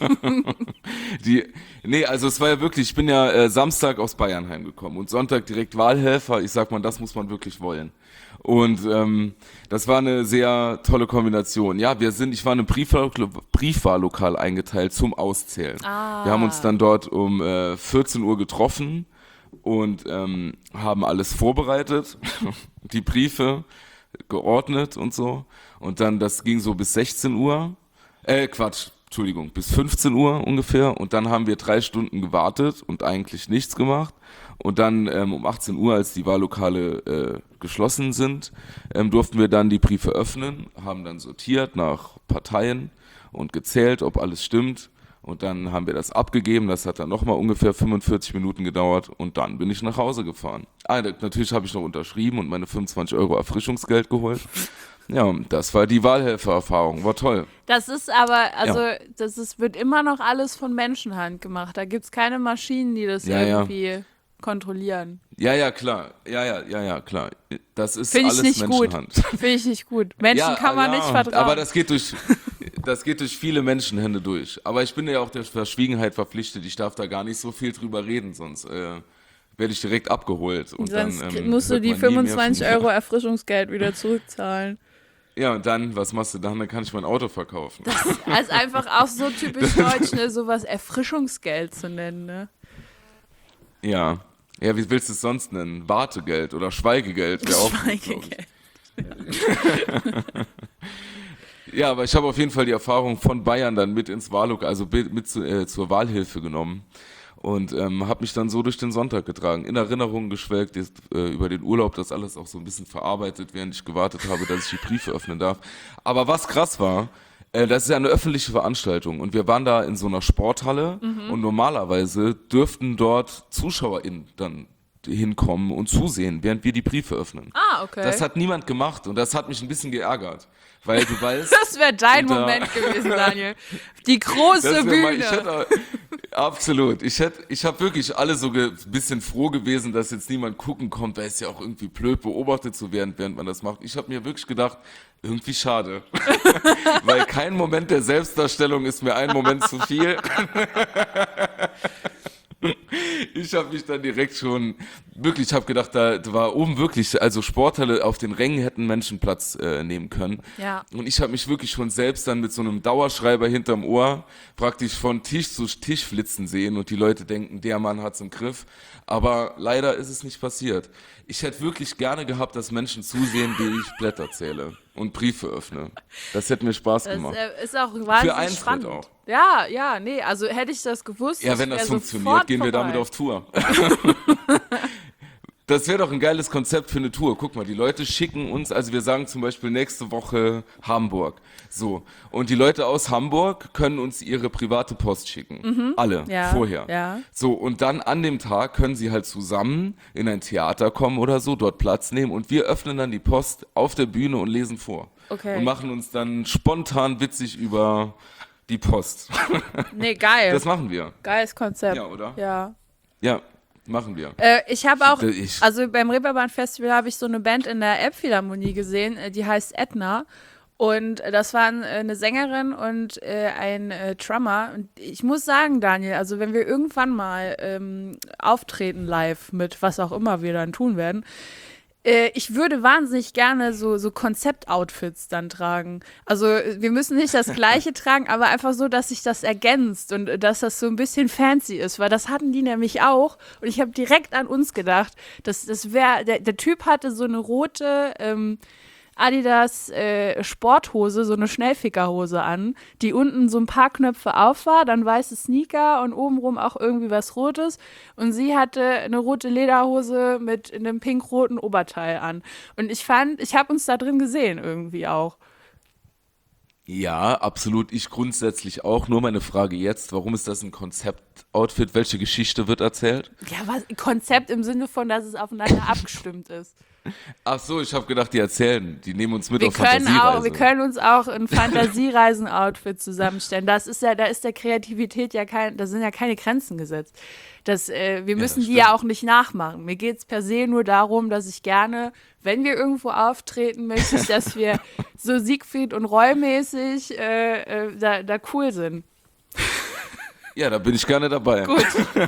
[SPEAKER 2] Also es war ja wirklich, ich bin ja Samstag aus Bayern heimgekommen und Sonntag direkt Wahlhelfer. Ich sag mal, das muss man wirklich wollen. Und das war eine sehr tolle Kombination. Ja, ich war in einem Briefwahllokal eingeteilt zum Auszählen. Wir haben uns dann dort um 14 Uhr getroffen und haben alles vorbereitet, die Briefe geordnet und so. Und dann, das ging so bis 16 Uhr. Bis 15 Uhr ungefähr. Und dann haben wir 3 Stunden gewartet und eigentlich nichts gemacht. Und dann um 18 Uhr, als die Wahllokale geschlossen sind, durften wir dann die Briefe öffnen, haben dann sortiert nach Parteien und gezählt, ob alles stimmt. Und dann haben wir das abgegeben. Das hat dann nochmal ungefähr 45 Minuten gedauert. Und dann bin ich nach Hause gefahren. Natürlich habe ich noch unterschrieben und meine 25 € Erfrischungsgeld geholt. Ja, das war die Wahlhelfererfahrung. War toll.
[SPEAKER 3] Das ist aber, wird immer noch alles von Menschenhand gemacht. Da gibt es keine Maschinen, die das irgendwie kontrollieren.
[SPEAKER 2] Ja, klar. Ja, klar. Das ist
[SPEAKER 3] Find ich
[SPEAKER 2] alles
[SPEAKER 3] nicht
[SPEAKER 2] Menschenhand.
[SPEAKER 3] Finde ich nicht gut. Menschen kann man nicht vertrauen.
[SPEAKER 2] Aber das geht durch viele Menschenhände durch. Aber ich bin ja auch der Verschwiegenheit verpflichtet. Ich darf da gar nicht so viel drüber reden, sonst werde ich direkt abgeholt. Und
[SPEAKER 3] sonst
[SPEAKER 2] dann,
[SPEAKER 3] musst du die 25 € Erfrischungsgeld wieder zurückzahlen.
[SPEAKER 2] Ja, und dann, was machst du dann? Dann kann ich mein Auto verkaufen.
[SPEAKER 3] Das ist einfach auch so typisch deutsch, ne? Sowas Erfrischungsgeld zu nennen, ne?
[SPEAKER 2] Ja, wie willst du es sonst nennen? Wartegeld oder Schweigegeld?
[SPEAKER 3] Schweigegeld.
[SPEAKER 2] Ja, aber ich habe auf jeden Fall die Erfahrung von Bayern dann mit ins Wahllokal, also zur Wahlhilfe genommen und habe mich dann so durch den Sonntag getragen, in Erinnerungen geschwelgt, über den Urlaub, das alles auch so ein bisschen verarbeitet, während ich gewartet habe, dass ich die Briefe öffnen darf. Aber was krass war, das ist ja eine öffentliche Veranstaltung und wir waren da in so einer Sporthalle und normalerweise dürften dort ZuschauerInnen dann hinkommen und zusehen, während wir die Briefe öffnen.
[SPEAKER 3] Ah, okay.
[SPEAKER 2] Das hat niemand gemacht und das hat mich ein bisschen geärgert, weil du weißt...
[SPEAKER 3] Das wäre dein Moment gewesen, Daniel. Die große Bühne.
[SPEAKER 2] Absolut. Ich habe wirklich alle so ein bisschen froh gewesen, dass jetzt niemand gucken kommt, weil es ja auch irgendwie blöd beobachtet zu werden, während man das macht. Ich habe mir wirklich gedacht, irgendwie schade. Weil kein Moment der Selbstdarstellung ist mir ein Moment zu viel. Ich habe mich dann direkt schon, wirklich, ich habe gedacht, da war oben wirklich, also Sporthalle auf den Rängen hätten Menschen Platz nehmen können.
[SPEAKER 3] Ja.
[SPEAKER 2] Und ich habe mich wirklich schon selbst dann mit so einem Dauerschreiber hinterm Ohr praktisch von Tisch zu Tisch flitzen sehen und die Leute denken, der Mann hat's im Griff. Aber leider ist es nicht passiert. Ich hätte wirklich gerne gehabt, dass Menschen zusehen, wie ich Blätter zähle und Briefe öffne. Das hätte mir Spaß gemacht.
[SPEAKER 3] Das ist auch wahnsinnig
[SPEAKER 2] Für Eintritt
[SPEAKER 3] spannend.
[SPEAKER 2] auch.
[SPEAKER 3] Ja, nee, also hätte ich das gewusst.
[SPEAKER 2] Ja, wenn das
[SPEAKER 3] wär
[SPEAKER 2] funktioniert, gehen wir
[SPEAKER 3] vorbei.
[SPEAKER 2] damit auf Tour. Das wäre doch ein geiles Konzept für eine Tour. Guck mal, die Leute schicken uns, also wir sagen zum Beispiel nächste Woche Hamburg. So. Und die Leute aus Hamburg können uns ihre private Post schicken. Alle.
[SPEAKER 3] Ja,
[SPEAKER 2] vorher.
[SPEAKER 3] ja.
[SPEAKER 2] So. Und dann an dem Tag können sie halt zusammen in ein Theater kommen oder so, dort Platz nehmen und wir öffnen dann die Post auf der Bühne und lesen vor.
[SPEAKER 3] Okay.
[SPEAKER 2] Und machen uns dann spontan witzig über die Post.
[SPEAKER 3] Nee, geil.
[SPEAKER 2] Das machen wir.
[SPEAKER 3] Geiles Konzept.
[SPEAKER 2] Ja, oder?
[SPEAKER 3] Ja.
[SPEAKER 2] Ja, machen wir.
[SPEAKER 3] Ich habe auch,
[SPEAKER 2] Ich-
[SPEAKER 3] also beim Reeperbahn Festival habe ich so eine Band in der Elbphilharmonie gesehen, die heißt Edna. Und das waren eine Sängerin und ein Drummer. Und ich muss sagen, Daniel, also wenn wir irgendwann mal auftreten live mit was auch immer wir dann tun werden, ich würde wahnsinnig gerne so Konzept-Outfits dann tragen. Also wir müssen nicht das Gleiche tragen, aber einfach so, dass sich das ergänzt und dass das so ein bisschen fancy ist, weil das hatten die nämlich auch. Und ich habe direkt an uns gedacht, das wäre, der Typ hatte so eine rote Adidas Sporthose, so eine Schnellfickerhose an, die unten so ein paar Knöpfe auf war, dann weiße Sneaker und obenrum auch irgendwie was Rotes. Und sie hatte eine rote Lederhose mit einem pink-roten Oberteil an. Und ich habe uns da drin gesehen irgendwie auch.
[SPEAKER 2] Ja, absolut. Ich grundsätzlich auch. Nur meine Frage jetzt, warum ist das ein Konzept-Outfit? Welche Geschichte wird erzählt?
[SPEAKER 3] Ja, was Konzept im Sinne von, dass es aufeinander abgestimmt ist.
[SPEAKER 2] Ach so, ich habe gedacht, die erzählen. Die nehmen uns mit
[SPEAKER 3] Wir
[SPEAKER 2] auf
[SPEAKER 3] können
[SPEAKER 2] Fantasiereise.
[SPEAKER 3] wir können uns auch ein Fantasiereisen-Outfit zusammenstellen. Da ist der Kreativität da sind ja keine Grenzen gesetzt. Wir müssen
[SPEAKER 2] das
[SPEAKER 3] die ja
[SPEAKER 2] stimmt.
[SPEAKER 3] auch nicht nachmachen. Mir geht es per se nur darum, dass ich gerne, wenn wir irgendwo auftreten, möchte ich, dass wir so Siegfried und Roy-mäßig da cool sind.
[SPEAKER 2] Ja, da bin ich gerne dabei.
[SPEAKER 3] Gut.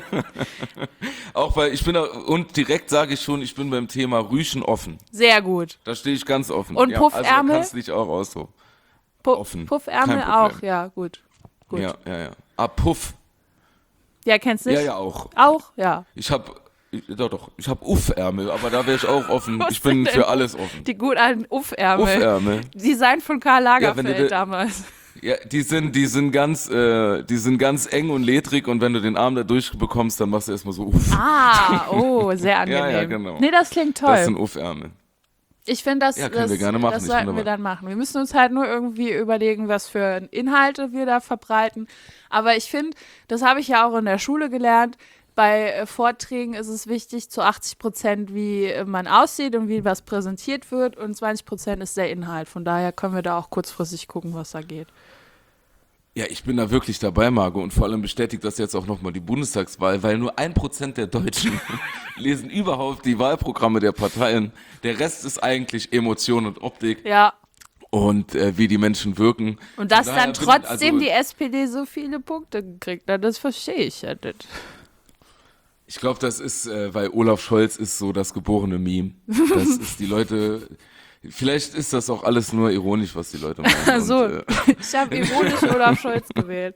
[SPEAKER 2] Auch weil und direkt sage ich schon, ich bin beim Thema Rüschen offen.
[SPEAKER 3] Sehr gut.
[SPEAKER 2] Da stehe ich ganz offen.
[SPEAKER 3] Und
[SPEAKER 2] ja, Also
[SPEAKER 3] Puffärmel?
[SPEAKER 2] da kannst du dich auch aussuchen. Offen.
[SPEAKER 3] Puffärmel
[SPEAKER 2] Kein Problem.
[SPEAKER 3] auch, ja, gut. Gut.
[SPEAKER 2] Ja. Ah, Puff.
[SPEAKER 3] Ja, kennst du nicht?
[SPEAKER 2] Ja, auch.
[SPEAKER 3] Auch, ja.
[SPEAKER 2] Ich habe Uff-Ärmel, aber da wäre ich auch offen.
[SPEAKER 3] Was
[SPEAKER 2] Ich bin
[SPEAKER 3] denn?
[SPEAKER 2] für alles offen.
[SPEAKER 3] Die gut alten Uff-Ärmel.
[SPEAKER 2] Uff-Ärmel.
[SPEAKER 3] Design von Karl Lagerfeld
[SPEAKER 2] Ja, wenn du-
[SPEAKER 3] damals.
[SPEAKER 2] Ja, die sind ganz eng und ledrig und wenn du den Arm da durchbekommst, dann machst du erstmal so Uff.
[SPEAKER 3] Sehr angenehm.
[SPEAKER 2] Ja, genau.
[SPEAKER 3] Nee, das klingt toll.
[SPEAKER 2] Das sind Uff-Ärmel.
[SPEAKER 3] Ich finde,
[SPEAKER 2] Ja, können wir gerne machen,
[SPEAKER 3] das
[SPEAKER 2] ist
[SPEAKER 3] sollten wir
[SPEAKER 2] wunderbar.
[SPEAKER 3] dann machen. Wir müssen uns halt nur irgendwie überlegen, was für Inhalte wir da verbreiten. Aber ich finde, das habe ich ja auch in der Schule gelernt, bei Vorträgen ist es wichtig, zu 80%, wie man aussieht und wie was präsentiert wird und 20% ist der Inhalt. Von daher können wir da auch kurzfristig gucken, was da geht.
[SPEAKER 2] Ja, ich bin da wirklich dabei, Margot, und vor allem bestätigt das jetzt auch nochmal die Bundestagswahl, weil nur 1% der Deutschen lesen überhaupt die Wahlprogramme der Parteien. Der Rest ist eigentlich Emotion und Optik
[SPEAKER 3] Ja,
[SPEAKER 2] und wie die Menschen wirken.
[SPEAKER 3] und dass
[SPEAKER 2] Von daher
[SPEAKER 3] dann
[SPEAKER 2] bin-
[SPEAKER 3] trotzdem
[SPEAKER 2] also,
[SPEAKER 3] die SPD so viele Punkte gekriegt hat, das verstehe ich ja nicht.
[SPEAKER 2] Ich glaube, das ist, weil Olaf Scholz ist so das geborene Meme. Das ist die Leute, vielleicht ist das auch alles nur ironisch, was die Leute meinen.
[SPEAKER 3] So,
[SPEAKER 2] Und,
[SPEAKER 3] ich habe ironisch Olaf Scholz gewählt.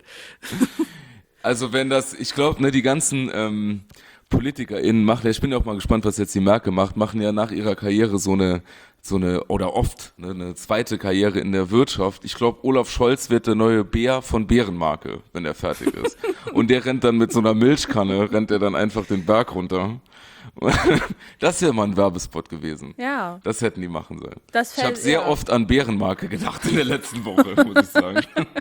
[SPEAKER 2] also wenn das, ich glaube, ne, die ganzen PolitikerInnen machen, ja, ich bin ja auch mal gespannt, was jetzt die Merkel macht, machen ja nach ihrer Karriere so eine oder oft eine zweite Karriere in der Wirtschaft. Ich glaube, Olaf Scholz wird der neue Bär von Bärenmarke, wenn er fertig ist. Und der rennt dann mit so einer Milchkanne, rennt er dann einfach den Berg runter. Das wäre mal ein Werbespot gewesen.
[SPEAKER 3] Ja,
[SPEAKER 2] Das hätten die machen sollen.
[SPEAKER 3] das
[SPEAKER 2] Ich habe
[SPEAKER 3] fällt-
[SPEAKER 2] sehr
[SPEAKER 3] ja.
[SPEAKER 2] oft an Bärenmarke gedacht in der letzten Woche, muss ich sagen.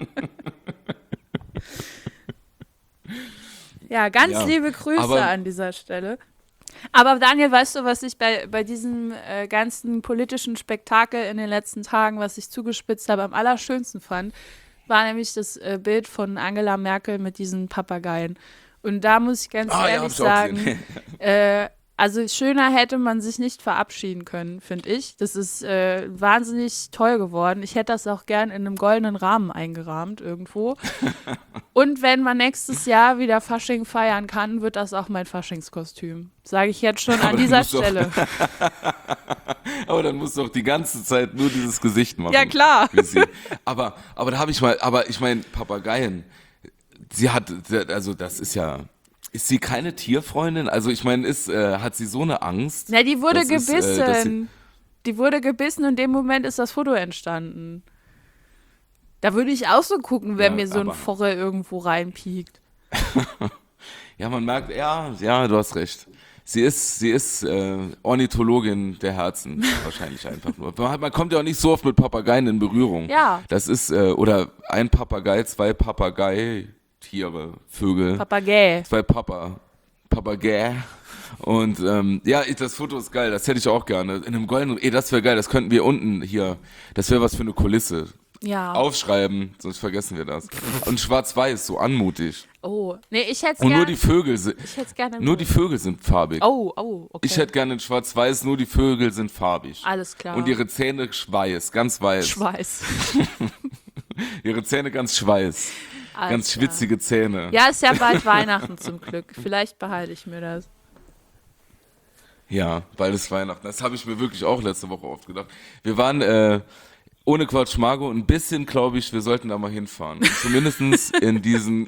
[SPEAKER 3] Ja, ganz
[SPEAKER 2] Ja,
[SPEAKER 3] liebe Grüße
[SPEAKER 2] aber-
[SPEAKER 3] an dieser Stelle. Aber Daniel, weißt du, was ich bei diesem ganzen politischen Spektakel in den letzten Tagen, was ich zugespitzt habe, am allerschönsten fand, war nämlich das Bild von Angela Merkel mit diesen Papageien. Und da muss ich ganz
[SPEAKER 2] Ah, ja,
[SPEAKER 3] ehrlich
[SPEAKER 2] hab ich auch
[SPEAKER 3] sagen,
[SPEAKER 2] gesehen.
[SPEAKER 3] also schöner hätte man sich nicht verabschieden können, finde ich. Das ist wahnsinnig toll geworden. Ich hätte das auch gern in einem goldenen Rahmen eingerahmt irgendwo. Und wenn man nächstes Jahr wieder Fasching feiern kann, wird das auch mein Faschingskostüm. Sage ich jetzt schon an
[SPEAKER 2] dann
[SPEAKER 3] dieser
[SPEAKER 2] musst du auch-
[SPEAKER 3] Stelle.
[SPEAKER 2] Aber dann musst du auch die ganze Zeit nur dieses Gesicht machen.
[SPEAKER 3] Ja, klar.
[SPEAKER 2] wie sie. Aber da habe ich mal, aber ich meine, Papageien, also das ist ja, ist sie keine Tierfreundin? Also ich meine, hat sie so eine Angst?
[SPEAKER 3] Na, die wurde
[SPEAKER 2] Das ist,
[SPEAKER 3] gebissen.
[SPEAKER 2] dass sie-
[SPEAKER 3] Die wurde gebissen und in dem Moment ist das Foto entstanden. Da würde ich auch so gucken, wenn
[SPEAKER 2] Ja,
[SPEAKER 3] mir so ein
[SPEAKER 2] aber-
[SPEAKER 3] Forel irgendwo reinpiekt.
[SPEAKER 2] Ja, man merkt, ja, du hast recht. Sie ist Ornithologin der Herzen, wahrscheinlich einfach nur. Man kommt ja auch nicht so oft mit Papageien in Berührung.
[SPEAKER 3] Ja.
[SPEAKER 2] Das ist, oder ein Papagei, zwei Papagei-Tiere, Vögel.
[SPEAKER 3] Papagei.
[SPEAKER 2] Zwei Papagei. Und ja, das Foto ist geil, das hätte ich auch gerne. In einem goldenen, das wäre geil, das könnten wir unten hier, das wäre was für eine Kulisse.
[SPEAKER 3] Ja.
[SPEAKER 2] Aufschreiben, sonst vergessen wir das. Und schwarz-weiß, so anmutig.
[SPEAKER 3] Oh. Nee, ich hätte es
[SPEAKER 2] Und
[SPEAKER 3] gerne.
[SPEAKER 2] nur die Vögel sind,
[SPEAKER 3] Ich hätte es gerne.
[SPEAKER 2] nur die Vögel sind farbig.
[SPEAKER 3] Oh, okay.
[SPEAKER 2] Ich hätte gerne in schwarz-weiß, nur die Vögel sind farbig.
[SPEAKER 3] Alles klar.
[SPEAKER 2] Und ihre Zähne weiß, ganz weiß.
[SPEAKER 3] Schweiß.
[SPEAKER 2] Ihre Zähne ganz schweiß.
[SPEAKER 3] Alles
[SPEAKER 2] Ganz
[SPEAKER 3] klar.
[SPEAKER 2] schwitzige Zähne.
[SPEAKER 3] Ja, ist ja bald Weihnachten zum Glück. Vielleicht behalte ich mir das.
[SPEAKER 2] Ja, bald ist Weihnachten. Das habe ich mir wirklich auch letzte Woche oft gedacht. Wir waren, ohne Quatsch, Margot, ein bisschen, glaube ich, wir sollten da mal hinfahren. Zumindestens in diesen,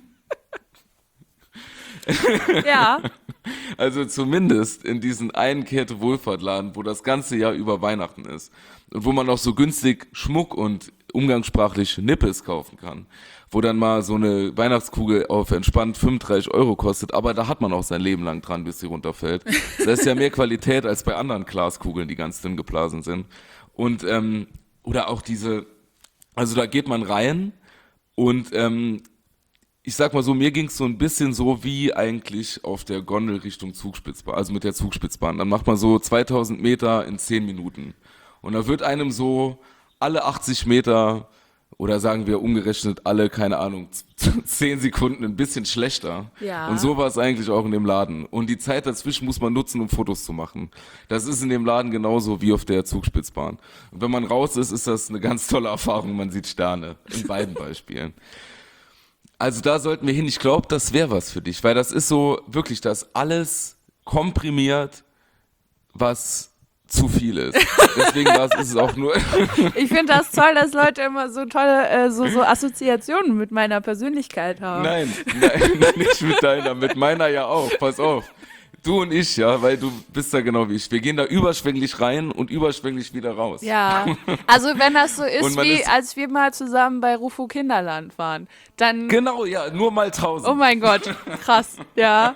[SPEAKER 3] Ja,
[SPEAKER 2] also zumindest in diesen einen Käthe-Wohlfahrtladen, wo das ganze Jahr über Weihnachten ist. Und wo man auch so günstig Schmuck und umgangssprachlich Nippes kaufen kann. Wo dann mal so eine Weihnachtskugel auf entspannt 35 € kostet, aber da hat man auch sein Leben lang dran, bis sie runterfällt. Das ist ja mehr Qualität als bei anderen Glaskugeln, die ganz dünn geblasen sind. Und, oder auch diese, also da geht man rein und ich sag mal so, mir ging es so ein bisschen so wie eigentlich auf der Gondel Richtung Zugspitzbahn, also mit der Zugspitzbahn. Dann macht man so 2000 Meter in 10 Minuten. Und da wird einem so alle 80 Meter oder sagen wir umgerechnet alle, keine Ahnung, 10 Sekunden ein bisschen schlechter.
[SPEAKER 3] Ja.
[SPEAKER 2] Und so war es eigentlich auch in dem Laden. Und die Zeit dazwischen muss man nutzen, um Fotos zu machen. Das ist in dem Laden genauso wie auf der Zugspitzbahn. Und wenn man raus ist, ist das eine ganz tolle Erfahrung. Man sieht Sterne in beiden Beispielen. Also da sollten wir hin. Ich glaube, das wäre was für dich, weil das ist so wirklich das alles komprimiert, was zu viel ist. Deswegen ist es auch nur.
[SPEAKER 3] Ich finde das toll, dass Leute immer so tolle so Assoziationen mit meiner Persönlichkeit haben.
[SPEAKER 2] Nein, nicht mit deiner, mit meiner ja auch. Pass auf. Du und ich, ja, weil du bist ja genau wie ich. Wir gehen da überschwänglich rein und überschwänglich wieder raus.
[SPEAKER 3] Ja, also wenn das so ist, wie
[SPEAKER 2] ist,
[SPEAKER 3] als wir mal zusammen bei Rufo Kinderland waren, dann...
[SPEAKER 2] Genau, ja, nur mal 1000.
[SPEAKER 3] Oh mein Gott, krass, ja.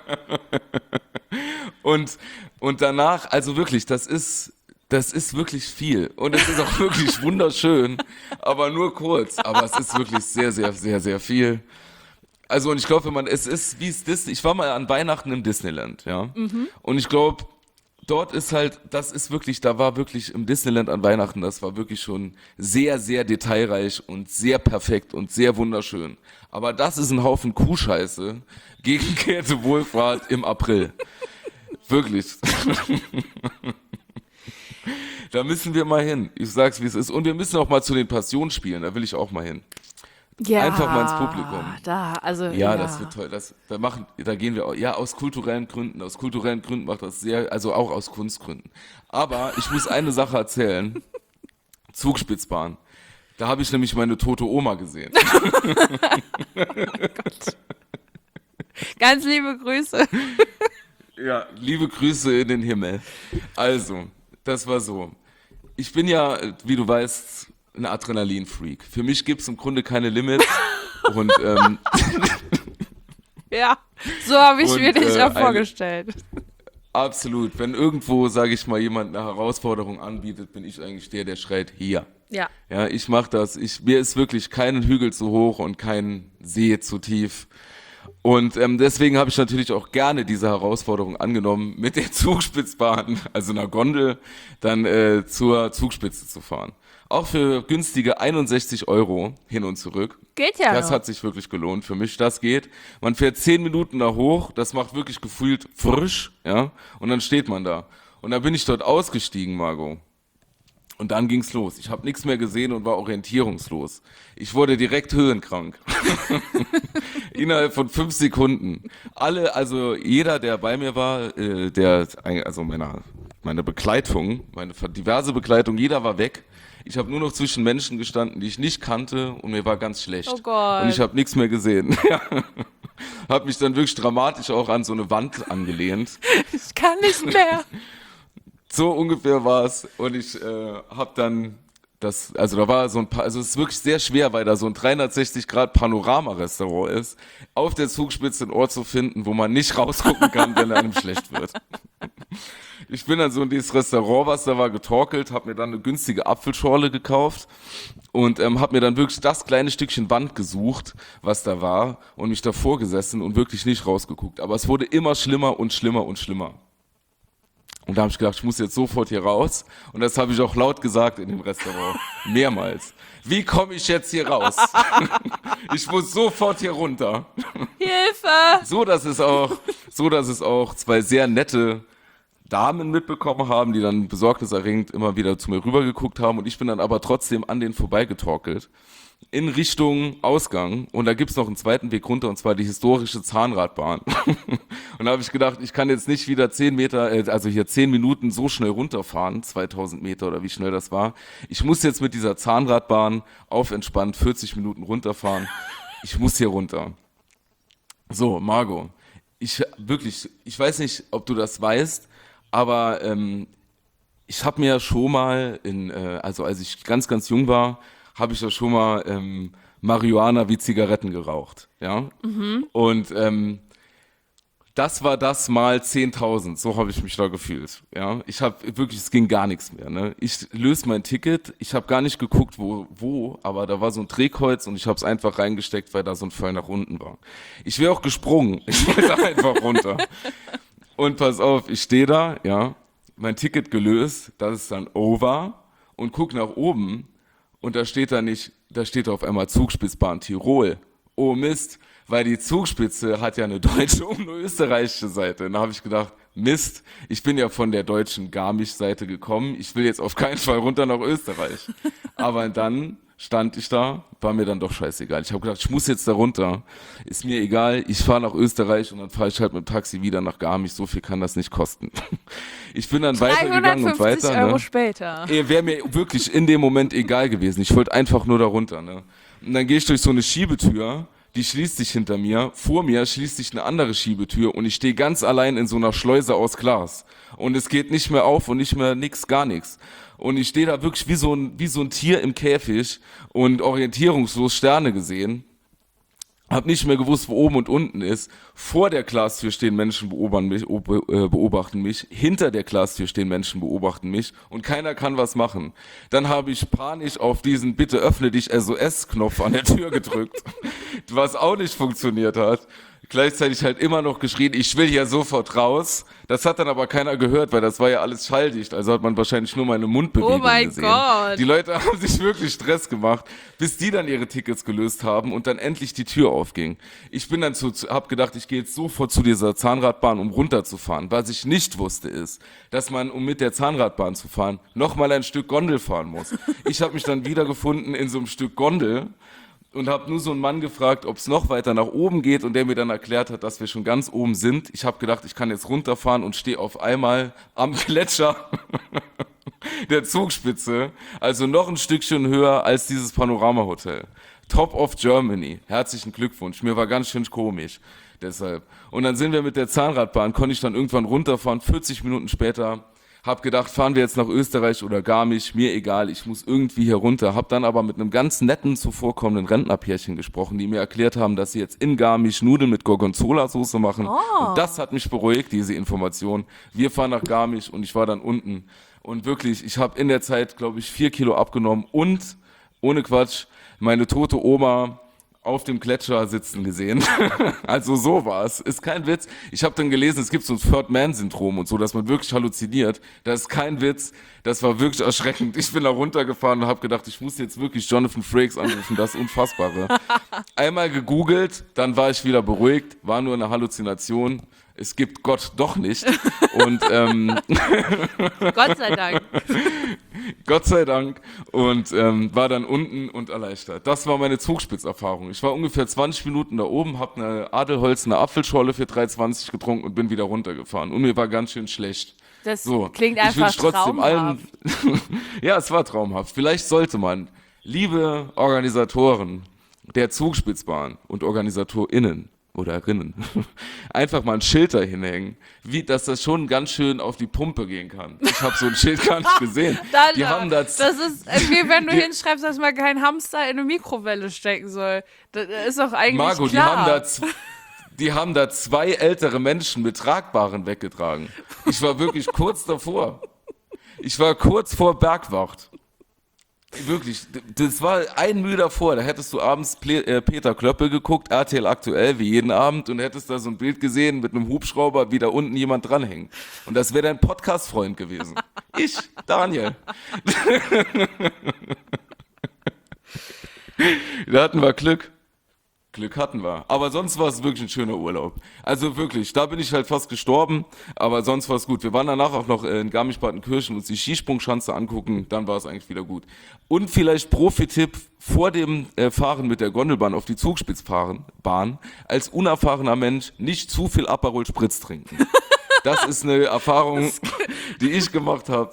[SPEAKER 2] Und danach, also wirklich, das ist wirklich viel. Und es ist auch wirklich wunderschön, aber nur kurz. Aber es ist wirklich sehr, sehr, sehr, sehr viel. Also und ich glaube, es ist wie es Disney, ich war mal an Weihnachten im Disneyland, ja. Und ich glaube, dort ist halt, da war wirklich im Disneyland an Weihnachten, das war wirklich schon sehr, sehr detailreich und sehr perfekt und sehr wunderschön. Aber das ist ein Haufen Kuhscheiße gegen Käthe Wohlfahrt im April. Wirklich. Da müssen wir mal hin. Ich sag's, wie es ist. Und wir müssen auch mal zu den Passionsspielen, da will ich auch mal hin.
[SPEAKER 3] Ja,
[SPEAKER 2] Einfach mal ins Publikum.
[SPEAKER 3] Ja,
[SPEAKER 2] Das wird toll. Da gehen wir auch, ja, aus kulturellen Gründen. Aus kulturellen Gründen macht das sehr, also auch aus Kunstgründen. Aber ich muss eine Sache erzählen. Zugspitzbahn. Da habe ich nämlich meine tote Oma gesehen.
[SPEAKER 3] Oh Gott. Ganz liebe Grüße.
[SPEAKER 2] Ja, liebe Grüße in den Himmel. Also, das war so. Ich bin ja, wie du weißt, ein Adrenalin-Freak. Für mich gibt es im Grunde keine Limits. Und
[SPEAKER 3] Ja, so habe ich mir dich auch vorgestellt.
[SPEAKER 2] Absolut. Wenn irgendwo, sage ich mal, jemand eine Herausforderung anbietet, bin ich eigentlich der schreit, hier.
[SPEAKER 3] Ja.
[SPEAKER 2] Ja, ich mache das. Mir ist wirklich kein Hügel zu hoch und kein See zu tief. Und deswegen habe ich natürlich auch gerne diese Herausforderung angenommen, mit der Zugspitzbahn, also einer Gondel, dann zur Zugspitze zu fahren. Auch für günstige 61 € hin und zurück.
[SPEAKER 3] Geht ja
[SPEAKER 2] Das
[SPEAKER 3] noch.
[SPEAKER 2] hat sich wirklich gelohnt für mich, das geht. Man fährt 10 Minuten da hoch, das macht wirklich gefühlt frisch, ja, und dann steht man da. Und dann bin ich dort ausgestiegen, Margot. Und dann ging's los. Ich habe nichts mehr gesehen und war orientierungslos. Ich wurde direkt höhenkrank. Innerhalb von 5 Sekunden. Also jeder, der bei mir war, meine Begleitung, meine diverse Begleitung, jeder war weg. Ich habe nur noch zwischen Menschen gestanden, die ich nicht kannte und mir war ganz schlecht.
[SPEAKER 3] Oh Gott.
[SPEAKER 2] Und ich habe nichts mehr gesehen. Habe mich dann wirklich dramatisch auch an so eine Wand angelehnt.
[SPEAKER 3] Ich kann nicht mehr.
[SPEAKER 2] So ungefähr war es. Und ich habe dann es ist wirklich sehr schwer, weil da so ein 360-Grad-Panorama-Restaurant ist, auf der Zugspitze einen Ort zu finden, wo man nicht rausgucken kann, wenn einem schlecht wird. Ich bin dann so in dieses Restaurant, was da war, getorkelt, habe mir dann eine günstige Apfelschorle gekauft und habe mir dann wirklich das kleine Stückchen Wand gesucht, was da war und mich davor gesessen und wirklich nicht rausgeguckt. Aber es wurde immer schlimmer und schlimmer und schlimmer. Und da habe ich gedacht, ich muss jetzt sofort hier raus. Und das habe ich auch laut gesagt in dem Restaurant. Mehrmals. Wie komme ich jetzt hier raus? Ich muss sofort hier runter.
[SPEAKER 3] Hilfe!
[SPEAKER 2] So, dass es auch 2 sehr nette Damen mitbekommen haben, die dann besorgniserregend immer wieder zu mir rübergeguckt haben. Und ich bin dann aber trotzdem an denen vorbeigetorkelt. In Richtung Ausgang und da gibt's noch einen zweiten Weg runter und zwar die historische Zahnradbahn. Und da habe ich gedacht, ich kann jetzt nicht wieder 10 Minuten so schnell runterfahren, 2000 Meter oder wie schnell das war. Ich muss jetzt mit dieser Zahnradbahn auf entspannt 40 Minuten runterfahren. Ich muss hier runter. So, Margot, ich weiß nicht, ob du das weißt, aber ich habe mir ja schon mal als ich ganz, ganz jung war, habe ich ja schon mal Marihuana wie Zigaretten geraucht, ja. Und das war das mal 10.000, so habe ich mich da gefühlt. Ja, ich habe wirklich, es ging gar nichts mehr. Ne? Ich löse mein Ticket, ich habe gar nicht geguckt, wo, aber da war so ein Drehkreuz und ich habe es einfach reingesteckt, weil da so ein Pfeil nach unten war. Ich wäre auch gesprungen, ich wollte einfach runter. Und pass auf, ich stehe da, ja, mein Ticket gelöst, das ist dann over und guck nach oben und da steht auf einmal Zugspitzbahn Tirol. Oh Mist. Weil die Zugspitze hat ja eine deutsche und eine österreichische Seite. Und da habe ich gedacht, Mist, ich bin ja von der deutschen Garmisch-Seite gekommen, ich will jetzt auf keinen Fall runter nach Österreich. Aber dann stand ich da, war mir dann doch scheißegal. Ich habe gedacht, ich muss jetzt da runter, ist mir egal, ich fahre nach Österreich und dann fahre ich halt mit dem Taxi wieder nach Garmisch, so viel kann das nicht kosten. Ich bin dann weitergegangen und weiter.
[SPEAKER 3] 350 Euro
[SPEAKER 2] ne?
[SPEAKER 3] später.
[SPEAKER 2] Wäre mir wirklich in dem Moment egal gewesen, ich wollte einfach nur da runter. Ne? Und dann gehe ich durch so eine Schiebetür, die schließt sich hinter mir, vor mir schließt sich eine andere Schiebetür und ich stehe ganz allein in so einer Schleuse aus Glas. Und es geht nicht mehr auf und nicht mehr nix, gar nichts. Und ich stehe da wirklich wie so ein Tier im Käfig und orientierungslos Sterne gesehen. Hab nicht mehr gewusst, wo oben und unten ist. Vor der Glastür stehen Menschen, beobachten mich. Hinter der Glastür stehen Menschen, beobachten mich. Und keiner kann was machen. Dann habe ich panisch auf diesen Bitte öffne dich SOS-Knopf an der Tür gedrückt, was auch nicht funktioniert hat. Gleichzeitig halt immer noch geschrien, ich will hier sofort raus. Das hat dann aber keiner gehört, weil das war ja alles schalldicht. Also hat man wahrscheinlich nur meine Mundbewegung gesehen.
[SPEAKER 3] Oh mein Gott.
[SPEAKER 2] Die Leute haben sich wirklich Stress gemacht, bis die dann ihre Tickets gelöst haben und dann endlich die Tür aufging. Ich bin dann hab gedacht, ich gehe jetzt sofort zu dieser Zahnradbahn, um runterzufahren. Was ich nicht wusste ist, dass man, um mit der Zahnradbahn zu fahren, nochmal ein Stück Gondel fahren muss. Ich habe mich dann wiedergefunden in so einem Stück Gondel und habe nur so einen Mann gefragt, ob es noch weiter nach oben geht und der mir dann erklärt hat, dass wir schon ganz oben sind. Ich habe gedacht, ich kann jetzt runterfahren und stehe auf einmal am Gletscher der Zugspitze, also noch ein Stückchen höher als dieses Panorama-Hotel. Top of Germany. Herzlichen Glückwunsch. Mir war ganz schön komisch. Deshalb. Und dann sind wir mit der Zahnradbahn, konnte ich dann irgendwann runterfahren, 40 Minuten später. Hab gedacht, fahren wir jetzt nach Österreich oder Garmisch, mir egal, ich muss irgendwie hier runter. Hab dann aber mit einem ganz netten, zuvorkommenden Rentnerpärchen gesprochen, die mir erklärt haben, dass sie jetzt in Garmisch Nudeln mit Gorgonzola-Soße machen.
[SPEAKER 3] Oh.
[SPEAKER 2] Und das hat mich beruhigt, diese Information. Wir fahren nach Garmisch und ich war dann unten. Und wirklich, ich habe in der Zeit, glaube ich, 4 Kilo abgenommen und, ohne Quatsch, meine tote Oma auf dem Gletscher sitzen gesehen. Also so war es. Ist kein Witz. Ich habe dann gelesen, es gibt so ein Third-Man-Syndrom und so, dass man wirklich halluziniert. Das ist kein Witz. Das war wirklich erschreckend. Ich bin da runtergefahren und habe gedacht, ich muss jetzt wirklich Jonathan Frakes anrufen. Das ist Unfassbare. Einmal gegoogelt, dann war ich wieder beruhigt. War nur eine Halluzination. Es gibt Gott doch nicht. Und
[SPEAKER 3] Gott sei Dank.
[SPEAKER 2] Gott sei Dank. Und war dann unten und erleichtert. Das war meine Zugspitzerfahrung. Ich war ungefähr 20 Minuten da oben, habe eine Adelholzene Apfelschorle für 3,20 getrunken und bin wieder runtergefahren. Und mir war ganz schön schlecht.
[SPEAKER 3] Das
[SPEAKER 2] So,
[SPEAKER 3] klingt
[SPEAKER 2] ich
[SPEAKER 3] einfach
[SPEAKER 2] wünsch trotzdem
[SPEAKER 3] traumhaft.
[SPEAKER 2] Ja, es war traumhaft. Vielleicht sollte man, liebe Organisatoren der Zugspitzbahn und OrganisatorInnen oder Erinnen, einfach mal ein Schild da hinhängen, dass das schon ganz schön auf die Pumpe gehen kann. Ich habe so ein Schild gar nicht gesehen. Die haben
[SPEAKER 3] das ist wie wenn du hinschreibst, dass man keinen Hamster in eine Mikrowelle stecken soll. Das ist doch eigentlich
[SPEAKER 2] Margot,
[SPEAKER 3] klar.
[SPEAKER 2] die haben da 2 ältere Menschen mit Tragbaren weggetragen. Ich war wirklich kurz davor. Ich war kurz vor Bergwacht. Wirklich, das war ein Mühe davor. Da hättest du abends Peter Klöppel geguckt, RTL aktuell, wie jeden Abend, und hättest da so ein Bild gesehen mit einem Hubschrauber, wie da unten jemand dranhängt. Und das wäre dein Podcast-Freund gewesen. Ich, Daniel. Da hatten wir Glück. Glück hatten wir. Aber sonst war es wirklich ein schöner Urlaub. Also wirklich, da bin ich halt fast gestorben, aber sonst war es gut. Wir waren danach auch noch in Garmisch-Partenkirchen uns die Skisprungschanze angucken, dann war es eigentlich wieder gut. Und vielleicht Profi-Tipp vor dem Fahren mit der Gondelbahn auf die Zugspitzbahn, als unerfahrener Mensch nicht zu viel Aperol Spritz trinken. Das ist eine Erfahrung, die ich gemacht habe.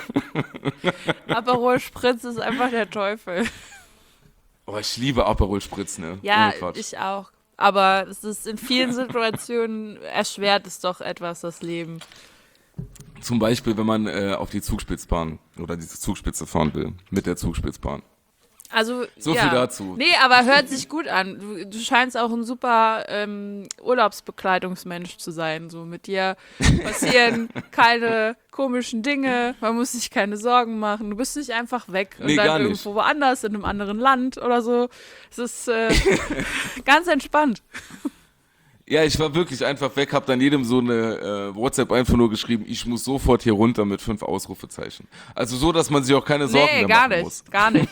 [SPEAKER 3] Aperol Spritz ist einfach der Teufel.
[SPEAKER 2] Oh, ich liebe Aperol Spritz, ne?
[SPEAKER 3] Ja,
[SPEAKER 2] Ohne Quatsch.
[SPEAKER 3] ich auch. Aber es ist in vielen Situationen erschwert es doch etwas das Leben.
[SPEAKER 2] Zum Beispiel, wenn man auf die Zugspitzbahn oder diese Zugspitze fahren will, mit der Zugspitzbahn.
[SPEAKER 3] Also,
[SPEAKER 2] So
[SPEAKER 3] ja.
[SPEAKER 2] viel dazu.
[SPEAKER 3] Nee, aber hört sich gut an. Du scheinst auch ein super Urlaubsbekleidungsmensch zu sein. So mit dir passieren keine komischen Dinge, man muss sich keine Sorgen machen. Du bist nicht einfach weg und
[SPEAKER 2] Nee,
[SPEAKER 3] dann
[SPEAKER 2] gar nicht.
[SPEAKER 3] irgendwo woanders, in einem anderen Land oder so. Es ist ganz entspannt.
[SPEAKER 2] Ja, ich war wirklich einfach weg, hab dann jedem so eine WhatsApp einfach nur geschrieben, ich muss sofort hier runter mit 5 Ausrufezeichen. Also so, dass man sich auch keine Sorgen
[SPEAKER 3] Nee,
[SPEAKER 2] mehr
[SPEAKER 3] gar
[SPEAKER 2] machen
[SPEAKER 3] nicht,
[SPEAKER 2] muss.
[SPEAKER 3] gar nicht.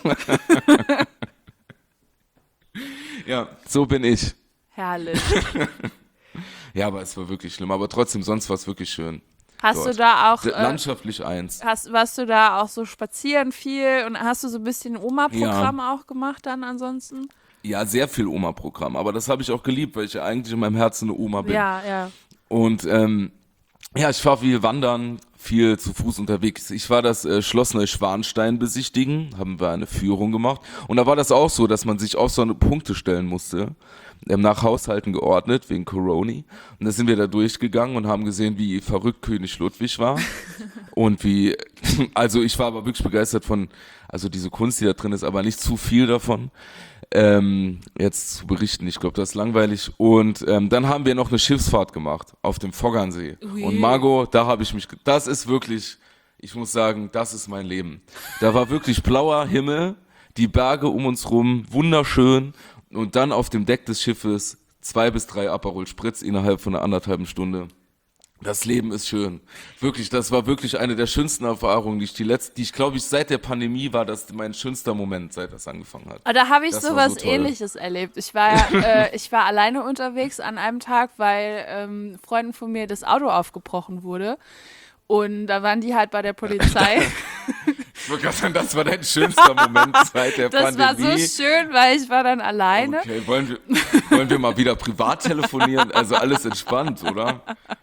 [SPEAKER 2] Ja, so bin ich.
[SPEAKER 3] Herrlich.
[SPEAKER 2] Ja, aber es war wirklich schlimm. Aber trotzdem, sonst war es wirklich schön.
[SPEAKER 3] Hast
[SPEAKER 2] Dort.
[SPEAKER 3] du da auch
[SPEAKER 2] Landschaftlich eins.
[SPEAKER 3] warst du da auch so spazieren viel und hast du so ein bisschen Oma-Programm auch gemacht dann ansonsten?
[SPEAKER 2] Ja, sehr viel Oma-Programm. Aber das habe ich auch geliebt, weil ich ja eigentlich in meinem Herzen eine Oma bin.
[SPEAKER 3] Ja, ja.
[SPEAKER 2] Und ja, ich war viel wandern, viel zu Fuß unterwegs. Ich war das Schloss Neuschwanstein besichtigen, haben wir eine Führung gemacht. Und da war das auch so, dass man sich auf so eine Punkte stellen musste, nach Haushalten geordnet, wegen Corona. Und da sind wir da durchgegangen und haben gesehen, wie verrückt König Ludwig war. Und wie, also ich war aber wirklich begeistert von, also diese Kunst, die da drin ist, aber nicht zu viel davon. Jetzt zu berichten, ich glaube, das ist langweilig. Und dann haben wir noch eine Schiffsfahrt gemacht auf dem Foggernsee.
[SPEAKER 3] Ui.
[SPEAKER 2] Und Margot, da habe ich mich, das ist wirklich, ich muss sagen, das ist mein Leben. Da war wirklich blauer Himmel, die Berge um uns rum, wunderschön. Und dann auf dem Deck des Schiffes 2 bis 3 Aperol Spritz innerhalb von einer 1,5 Stunde. Das Leben ist schön. Wirklich, das war wirklich eine der schönsten Erfahrungen, die ich glaube, seit der Pandemie war das mein schönster Moment, seit das angefangen hat.
[SPEAKER 3] Aber da habe ich
[SPEAKER 2] Das war
[SPEAKER 3] sowas
[SPEAKER 2] so toll.
[SPEAKER 3] Ähnliches erlebt. Ich war alleine unterwegs an einem Tag, weil Freunden von mir das Auto aufgebrochen wurde. Und da waren die halt bei der Polizei.
[SPEAKER 2] Ich wollte gerade sagen, das war dein schönster Moment seit der
[SPEAKER 3] Das
[SPEAKER 2] Pandemie.
[SPEAKER 3] war so schön, weil ich war dann alleine.
[SPEAKER 2] Okay, wollen wir mal wieder privat telefonieren? Also alles entspannt, oder?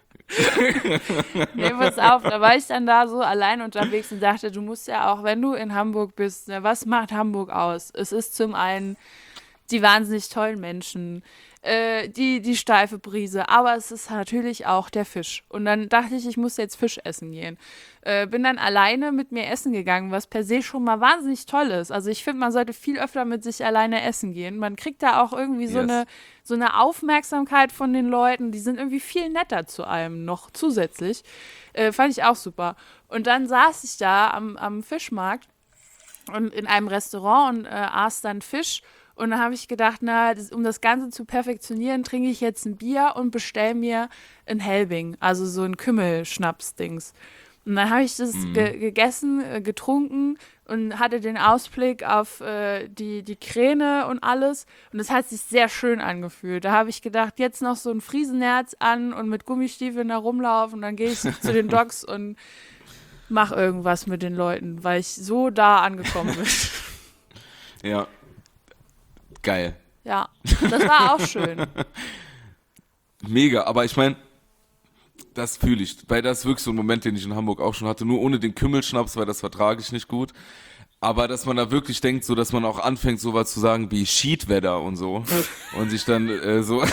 [SPEAKER 3] Nee, pass auf, da war ich dann da so allein unterwegs und dachte, du musst ja auch, wenn du in Hamburg bist, ne, was macht Hamburg aus? Es ist zum einen die wahnsinnig tollen Menschen, die steife Brise, aber es ist natürlich auch der Fisch. Und dann dachte ich muss jetzt Fisch essen gehen. Bin dann alleine mit mir essen gegangen, was per se schon mal wahnsinnig toll ist. Also ich finde, man sollte viel öfter mit sich alleine essen gehen. Man kriegt da auch irgendwie so eine Aufmerksamkeit von den Leuten. Die sind irgendwie viel netter zu einem noch zusätzlich. Fand ich auch super. Und dann saß ich da am Fischmarkt und in einem Restaurant und aß dann Fisch. Und dann habe ich gedacht, um das Ganze zu perfektionieren, trinke ich jetzt ein Bier und bestelle mir ein Helbing, also so ein Kümmelschnaps-Dings. Und dann habe ich das gegessen, getrunken und hatte den Ausblick auf die Kräne und alles. Und das hat sich sehr schön angefühlt. Da habe ich gedacht, jetzt noch so ein Friesenherz an und mit Gummistiefeln da rumlaufen. Und dann gehe ich zu den Docks und mache irgendwas mit den Leuten, weil ich so da angekommen bin.
[SPEAKER 2] Ja. Geil.
[SPEAKER 3] Ja, das war auch schön.
[SPEAKER 2] Mega, aber ich meine, das fühle ich, weil das ist wirklich so ein Moment, den ich in Hamburg auch schon hatte, nur ohne den Kümmelschnaps, weil das vertrage ich nicht gut. Aber dass man da wirklich denkt, so dass man auch anfängt, sowas zu sagen wie Schiedwetter und so. Und sich dann so.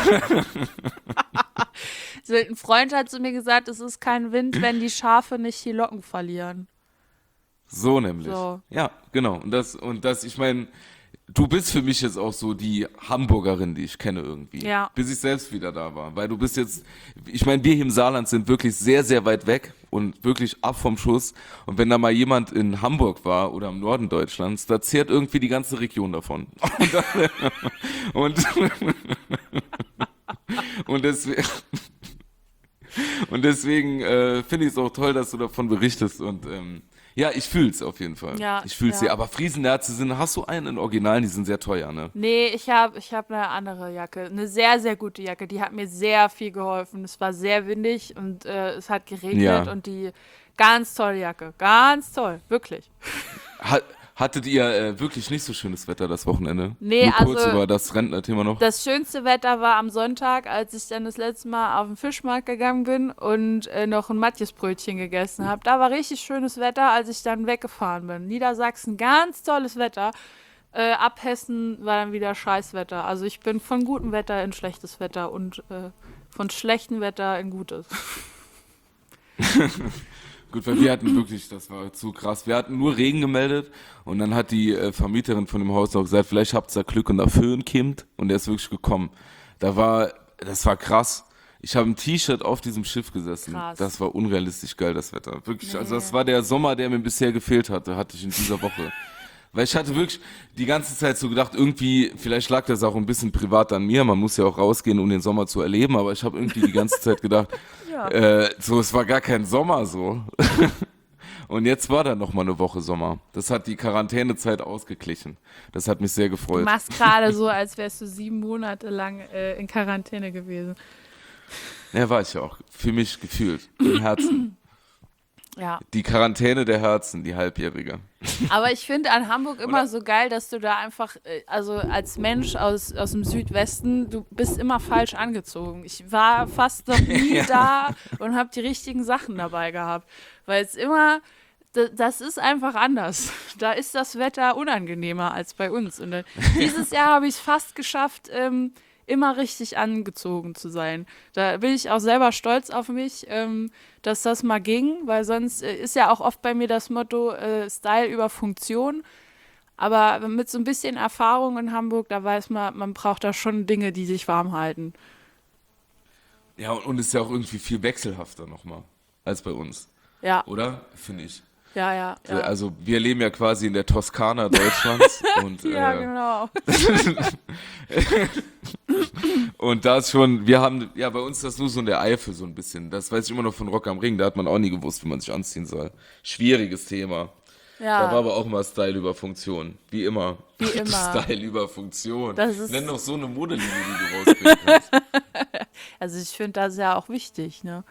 [SPEAKER 3] So, ein Freund hat zu mir gesagt, es ist kein Wind, wenn die Schafe nicht die Locken verlieren.
[SPEAKER 2] So nämlich.
[SPEAKER 3] So.
[SPEAKER 2] Ja, genau. Und das, ich meine, du bist für mich jetzt auch so die Hamburgerin, die ich kenne irgendwie.
[SPEAKER 3] Ja.
[SPEAKER 2] Bis ich selbst wieder da war. Weil du bist jetzt, ich meine, wir hier im Saarland sind wirklich sehr, sehr weit weg und wirklich ab vom Schuss. Und wenn da mal jemand in Hamburg war oder im Norden Deutschlands, da zehrt irgendwie die ganze Region davon. Und deswegen finde ich es auch toll, dass du davon berichtest und ja, ich fühl's auf jeden Fall.
[SPEAKER 3] Ja,
[SPEAKER 2] ich fühl's
[SPEAKER 3] ja.
[SPEAKER 2] sehr. Aber Friesennerze hast du einen in Originalen, die sind sehr teuer, ne?
[SPEAKER 3] Nee, ich hab eine andere Jacke. Eine sehr, sehr gute Jacke. Die hat mir sehr viel geholfen. Es war sehr windig und es hat geregnet
[SPEAKER 2] Ja.
[SPEAKER 3] und die ganz tolle Jacke. Ganz toll, wirklich.
[SPEAKER 2] Hattet ihr wirklich nicht so schönes Wetter das Wochenende?
[SPEAKER 3] Nee,
[SPEAKER 2] Nur kurz
[SPEAKER 3] also
[SPEAKER 2] über das Rentnerthema noch.
[SPEAKER 3] das schönste Wetter war am Sonntag, als ich dann das letzte Mal auf den Fischmarkt gegangen bin und noch ein Matjesbrötchen gegessen habe. Da war richtig schönes Wetter, als ich dann weggefahren bin. Niedersachsen, ganz tolles Wetter. Ab Hessen war dann wieder Scheißwetter. Also ich bin von gutem Wetter in schlechtes Wetter und von schlechtem Wetter in gutes.
[SPEAKER 2] Gut, weil wir hatten wirklich, das war zu krass. Wir hatten nur Regen gemeldet und dann hat die Vermieterin von dem Haus auch gesagt, vielleicht habt ihr Glück und der Föhn kommt und der ist wirklich gekommen. Das war krass. Ich habe ein T-Shirt auf diesem Schiff gesessen.
[SPEAKER 3] Krass.
[SPEAKER 2] Das war unrealistisch geil, das Wetter. Wirklich, also
[SPEAKER 3] Nee.
[SPEAKER 2] das war der Sommer, der mir bisher gefehlt hatte ich in dieser Woche. Weil ich hatte wirklich die ganze Zeit so gedacht, irgendwie, vielleicht lag das auch ein bisschen privat an mir, man muss ja auch rausgehen, um den Sommer zu erleben, aber ich habe irgendwie die ganze Zeit gedacht, es war gar kein Sommer so. Und jetzt war da noch mal eine Woche Sommer. Das hat die Quarantänezeit ausgeglichen. Das hat mich sehr
[SPEAKER 3] Du
[SPEAKER 2] gefreut.
[SPEAKER 3] machst gerade so, als wärst du 7 Monate lang in Quarantäne gewesen.
[SPEAKER 2] Ja, war ich ja auch. Für mich gefühlt. Im Herzen.
[SPEAKER 3] Ja.
[SPEAKER 2] Die Quarantäne der Herzen, die halbjährige.
[SPEAKER 3] Aber ich finde an Hamburg immer so geil, dass du da einfach, also als Mensch aus dem Südwesten, du bist immer falsch angezogen. Ich war fast noch nie da und habe die richtigen Sachen dabei gehabt. Weil es immer, das ist einfach anders. Da ist das Wetter unangenehmer als bei uns. Und dieses Jahr habe ich es fast geschafft, immer richtig angezogen zu sein. Da bin ich auch selber stolz auf mich, dass das mal ging, weil sonst ist ja auch oft bei mir das Motto Style über Funktion. Aber mit so ein bisschen Erfahrung in Hamburg, da weiß man braucht da schon Dinge, die sich warm halten.
[SPEAKER 2] Ja, und ist ja auch irgendwie viel wechselhafter nochmal als bei uns.
[SPEAKER 3] Ja,
[SPEAKER 2] Oder? Finde ich.
[SPEAKER 3] ja.
[SPEAKER 2] Also wir leben ja quasi in der Toskana Deutschlands. Und,
[SPEAKER 3] Ja, genau.
[SPEAKER 2] und da ist schon, wir haben, ja, bei uns ist das nur so in der Eifel so ein bisschen. Das weiß ich immer noch von Rock am Ring, da hat man auch nie gewusst, wie man sich anziehen soll. Schwieriges Thema. Da war
[SPEAKER 3] Ja,
[SPEAKER 2] aber auch mal Style über Funktion. Wie immer.
[SPEAKER 3] Wie immer.
[SPEAKER 2] Style über Funktion.
[SPEAKER 3] Das ist-
[SPEAKER 2] Nenn doch so eine Modelinie, die du rausbringen kannst.
[SPEAKER 3] also ich finde das ja auch wichtig, ne?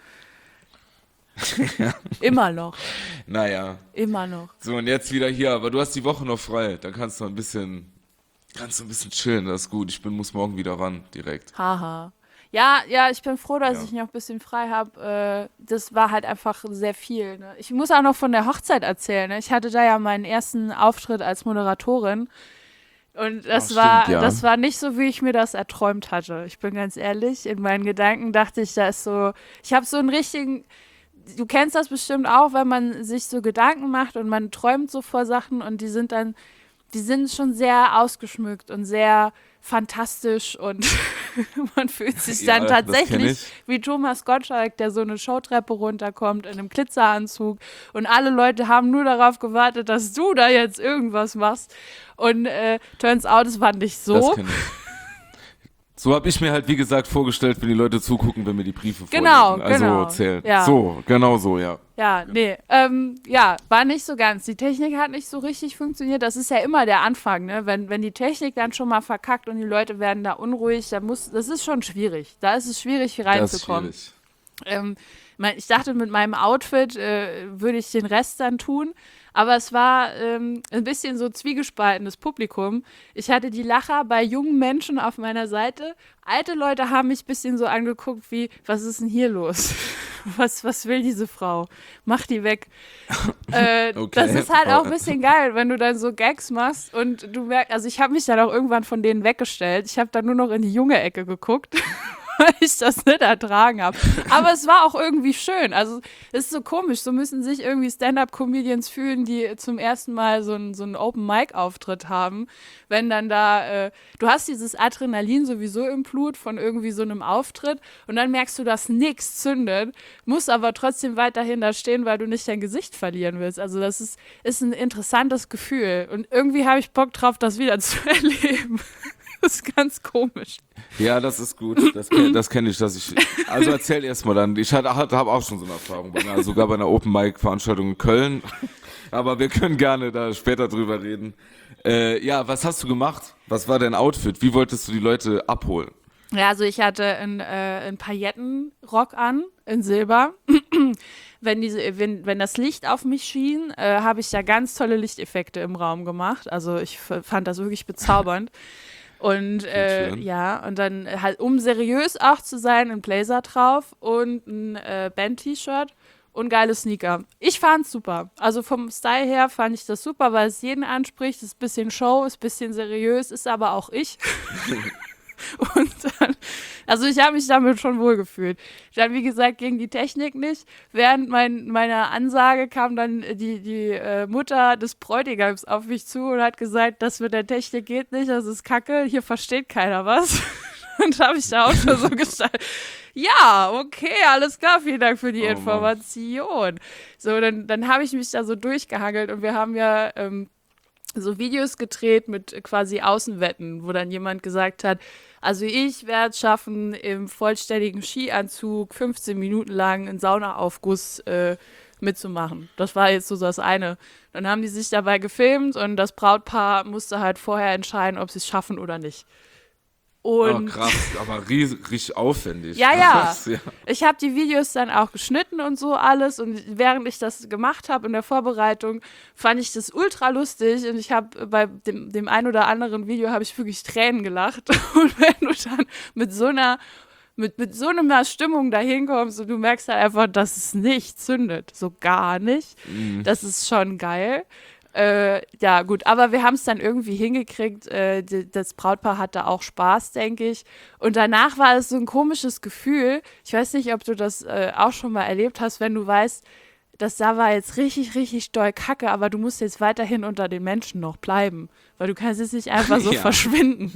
[SPEAKER 3] Immer noch,
[SPEAKER 2] Naja.
[SPEAKER 3] noch.
[SPEAKER 2] So, und jetzt wieder hier, aber du hast die Woche noch frei. Dann kannst du ein bisschen chillen, das ist gut. Muss morgen wieder ran, direkt.
[SPEAKER 3] Haha. Ja, ich bin froh, dass
[SPEAKER 2] Ja.
[SPEAKER 3] ich noch ein bisschen frei habe. Das war halt einfach sehr viel. Ne? Ich muss auch noch von der Hochzeit erzählen. Ne? Ich hatte da ja meinen ersten Auftritt als Moderatorin. Und das
[SPEAKER 2] stimmt, ja.
[SPEAKER 3] das war nicht so, wie ich mir das erträumt hatte. Ich bin ganz ehrlich, in meinen Gedanken dachte ich, da ist so, ich habe so einen richtigen, du kennst das bestimmt auch, wenn man sich so Gedanken macht und man träumt so vor Sachen und die sind schon sehr ausgeschmückt und sehr fantastisch und man fühlt sich dann
[SPEAKER 2] Ja, das kenn
[SPEAKER 3] tatsächlich
[SPEAKER 2] ich.
[SPEAKER 3] wie Thomas Gottschalk, der so eine Showtreppe runterkommt in einem Glitzeranzug und alle Leute haben nur darauf gewartet, dass du da jetzt irgendwas machst und turns out, es war nicht
[SPEAKER 2] Das
[SPEAKER 3] so.
[SPEAKER 2] kenn ich. So habe ich mir halt, wie gesagt, vorgestellt, wenn die Leute zugucken, wenn mir die Briefe
[SPEAKER 3] Genau,
[SPEAKER 2] vorlesen. Also
[SPEAKER 3] genau.
[SPEAKER 2] zählen.
[SPEAKER 3] Ja.
[SPEAKER 2] So, genau so, ja.
[SPEAKER 3] Ja, nee. Ja, war nicht so ganz. Die Technik hat nicht so richtig funktioniert. Das ist ja immer der Anfang, ne? Wenn die Technik dann schon mal verkackt und die Leute werden da unruhig, das ist schon schwierig. Da ist es schwierig, hier
[SPEAKER 2] Das ist
[SPEAKER 3] reinzukommen.
[SPEAKER 2] schwierig.
[SPEAKER 3] Ich dachte, mit meinem Outfit würde ich den Rest dann tun. Aber es war ein bisschen so zwiegespaltenes Publikum. Ich hatte die Lacher bei jungen Menschen auf meiner Seite. Alte Leute haben mich ein bisschen so angeguckt wie, was ist denn hier los? Was will diese Frau? Mach die weg.
[SPEAKER 2] Okay.
[SPEAKER 3] Das ist halt auch ein bisschen geil, wenn du dann so Gags machst und du merkst, also ich habe mich dann auch irgendwann von denen weggestellt. Ich habe dann nur noch in die junge Ecke geguckt. Weil ich das nicht ertragen habe. Aber es war auch irgendwie schön. Also es ist so komisch. So müssen sich irgendwie Stand-up-Comedians fühlen, die zum ersten Mal so einen Open-Mic-Auftritt haben. Wenn dann da, du hast dieses Adrenalin sowieso im Blut von irgendwie so einem Auftritt und dann merkst du, dass nichts zündet, musst aber trotzdem weiterhin da stehen, weil du nicht dein Gesicht verlieren willst. Also das ist ein interessantes Gefühl. Und irgendwie habe ich Bock drauf, das wieder zu erleben. Das ist ganz komisch.
[SPEAKER 2] Ja, das ist gut. Das kenne ich, also erzähl erst mal dann. Ich habe auch schon so eine Erfahrung, sogar bei einer Open-Mic-Veranstaltung in Köln. Aber wir können gerne da später drüber reden. Ja, was hast du gemacht? Was war dein Outfit? Wie wolltest du die Leute abholen?
[SPEAKER 3] Ja, also ich hatte einen Paillettenrock an, in Silber. Wenn das Licht auf mich schien, habe ich da ganz tolle Lichteffekte im Raum gemacht. Also ich fand das wirklich bezaubernd. Und
[SPEAKER 2] schön.
[SPEAKER 3] ja, und dann halt, um seriös auch zu sein, ein Blazer drauf und ein Band-T-Shirt und geile Sneaker. Ich fand's super. Also vom Style her fand ich das super, weil es jeden anspricht. Ist ein bisschen Show, ist ein bisschen seriös, ist aber auch ich. Und dann, also ich habe mich damit schon wohl gefühlt. Dann, wie gesagt, ging die Technik nicht. Während meiner Ansage kam dann die Mutter des Bräutigams auf mich zu und hat gesagt, das mit der Technik geht nicht, das ist Kacke, hier versteht keiner was. Und habe ich da auch schon so gestaltet. Ja, okay, alles klar, vielen Dank für die Information. So, dann habe ich mich da so durchgehangelt und wir haben ja so Videos gedreht mit quasi Außenwetten, wo dann jemand gesagt hat, also ich werde es schaffen, im vollständigen Skianzug 15 Minuten lang einen Saunaaufguss mitzumachen. Das war jetzt so das eine. Dann haben die sich dabei gefilmt und das Brautpaar musste halt vorher entscheiden, ob sie es schaffen oder nicht. Und
[SPEAKER 2] krass, aber richtig aufwendig.
[SPEAKER 3] Ja.
[SPEAKER 2] Krass, ja.
[SPEAKER 3] Ich habe die Videos dann auch geschnitten und so alles und während ich das gemacht habe in der Vorbereitung, fand ich das ultra lustig und ich habe bei dem ein oder anderen Video habe ich wirklich Tränen gelacht und wenn du dann mit so einer Stimmung dahin kommst und du merkst halt einfach, dass es nicht zündet, so gar nicht, das ist schon geil. Ja, gut, aber wir haben es dann irgendwie hingekriegt. Das Brautpaar hatte auch Spaß, denke ich. Und danach war es so ein komisches Gefühl. Ich weiß nicht, ob du das auch schon mal erlebt hast, wenn du weißt, das da war jetzt richtig, richtig doll Kacke, aber du musst jetzt weiterhin unter den Menschen noch bleiben, weil du kannst jetzt nicht einfach so verschwinden.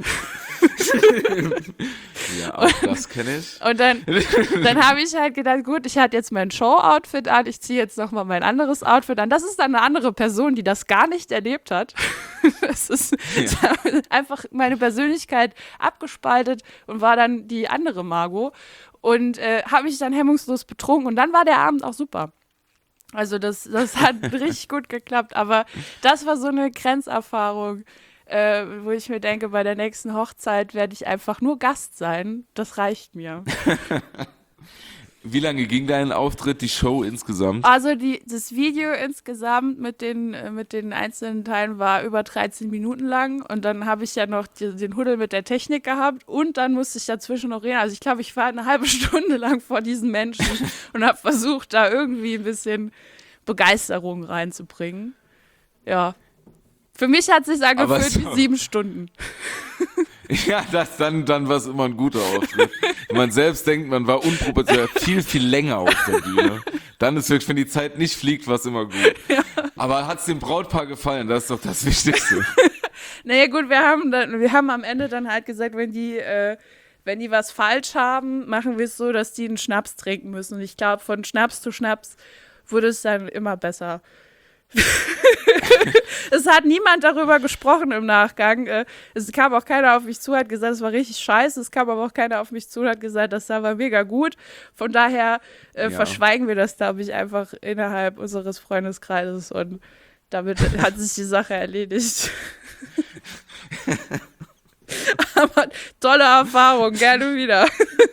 [SPEAKER 2] Ja, auch das kenne ich.
[SPEAKER 3] Und dann habe ich halt gedacht, gut, ich hatte jetzt mein Show-Outfit an, ich ziehe jetzt nochmal mein anderes Outfit an. Das ist dann eine andere Person, die das gar nicht erlebt hat. Das ist einfach meine Persönlichkeit abgespaltet und war dann die andere Margot und habe mich dann hemmungslos betrunken und dann war der Abend auch super. Also das hat richtig gut geklappt, aber das war so eine Grenzerfahrung, wo ich mir denke, bei der nächsten Hochzeit werde ich einfach nur Gast sein. Das reicht mir.
[SPEAKER 2] Wie lange ging dein Auftritt, die Show insgesamt?
[SPEAKER 3] Also das Video insgesamt mit den einzelnen Teilen war über 13 Minuten lang und dann habe ich ja noch den Huddel mit der Technik gehabt und dann musste ich dazwischen noch reden. Also ich glaube, ich war eine halbe Stunde lang vor diesen Menschen und habe versucht, da irgendwie ein bisschen Begeisterung reinzubringen. Ja. Für mich hat es sich angefühlt wie 7 Stunden.
[SPEAKER 2] Ja, dann war es immer ein guter Auftritt. Wenn man selbst denkt, man war unproportional viel, viel länger auf der Bühne, dann ist wirklich, wenn die Zeit nicht fliegt, war es immer gut. Ja. Aber hat es dem Brautpaar gefallen? Das ist doch das Wichtigste.
[SPEAKER 3] Naja gut, wir haben am Ende dann halt gesagt, wenn die was falsch haben, machen wir es so, dass die einen Schnaps trinken müssen. Und ich glaube, von Schnaps zu Schnaps wurde es dann immer besser. Es hat niemand darüber gesprochen im Nachgang. Es kam auch keiner auf mich zu, hat gesagt, es war richtig scheiße. Es kam aber auch keiner auf mich zu und hat gesagt, das war mega gut. Von daher verschweigen wir das, glaube ich, einfach innerhalb unseres Freundeskreises und damit hat sich die Sache erledigt. Aber tolle Erfahrung, gerne wieder.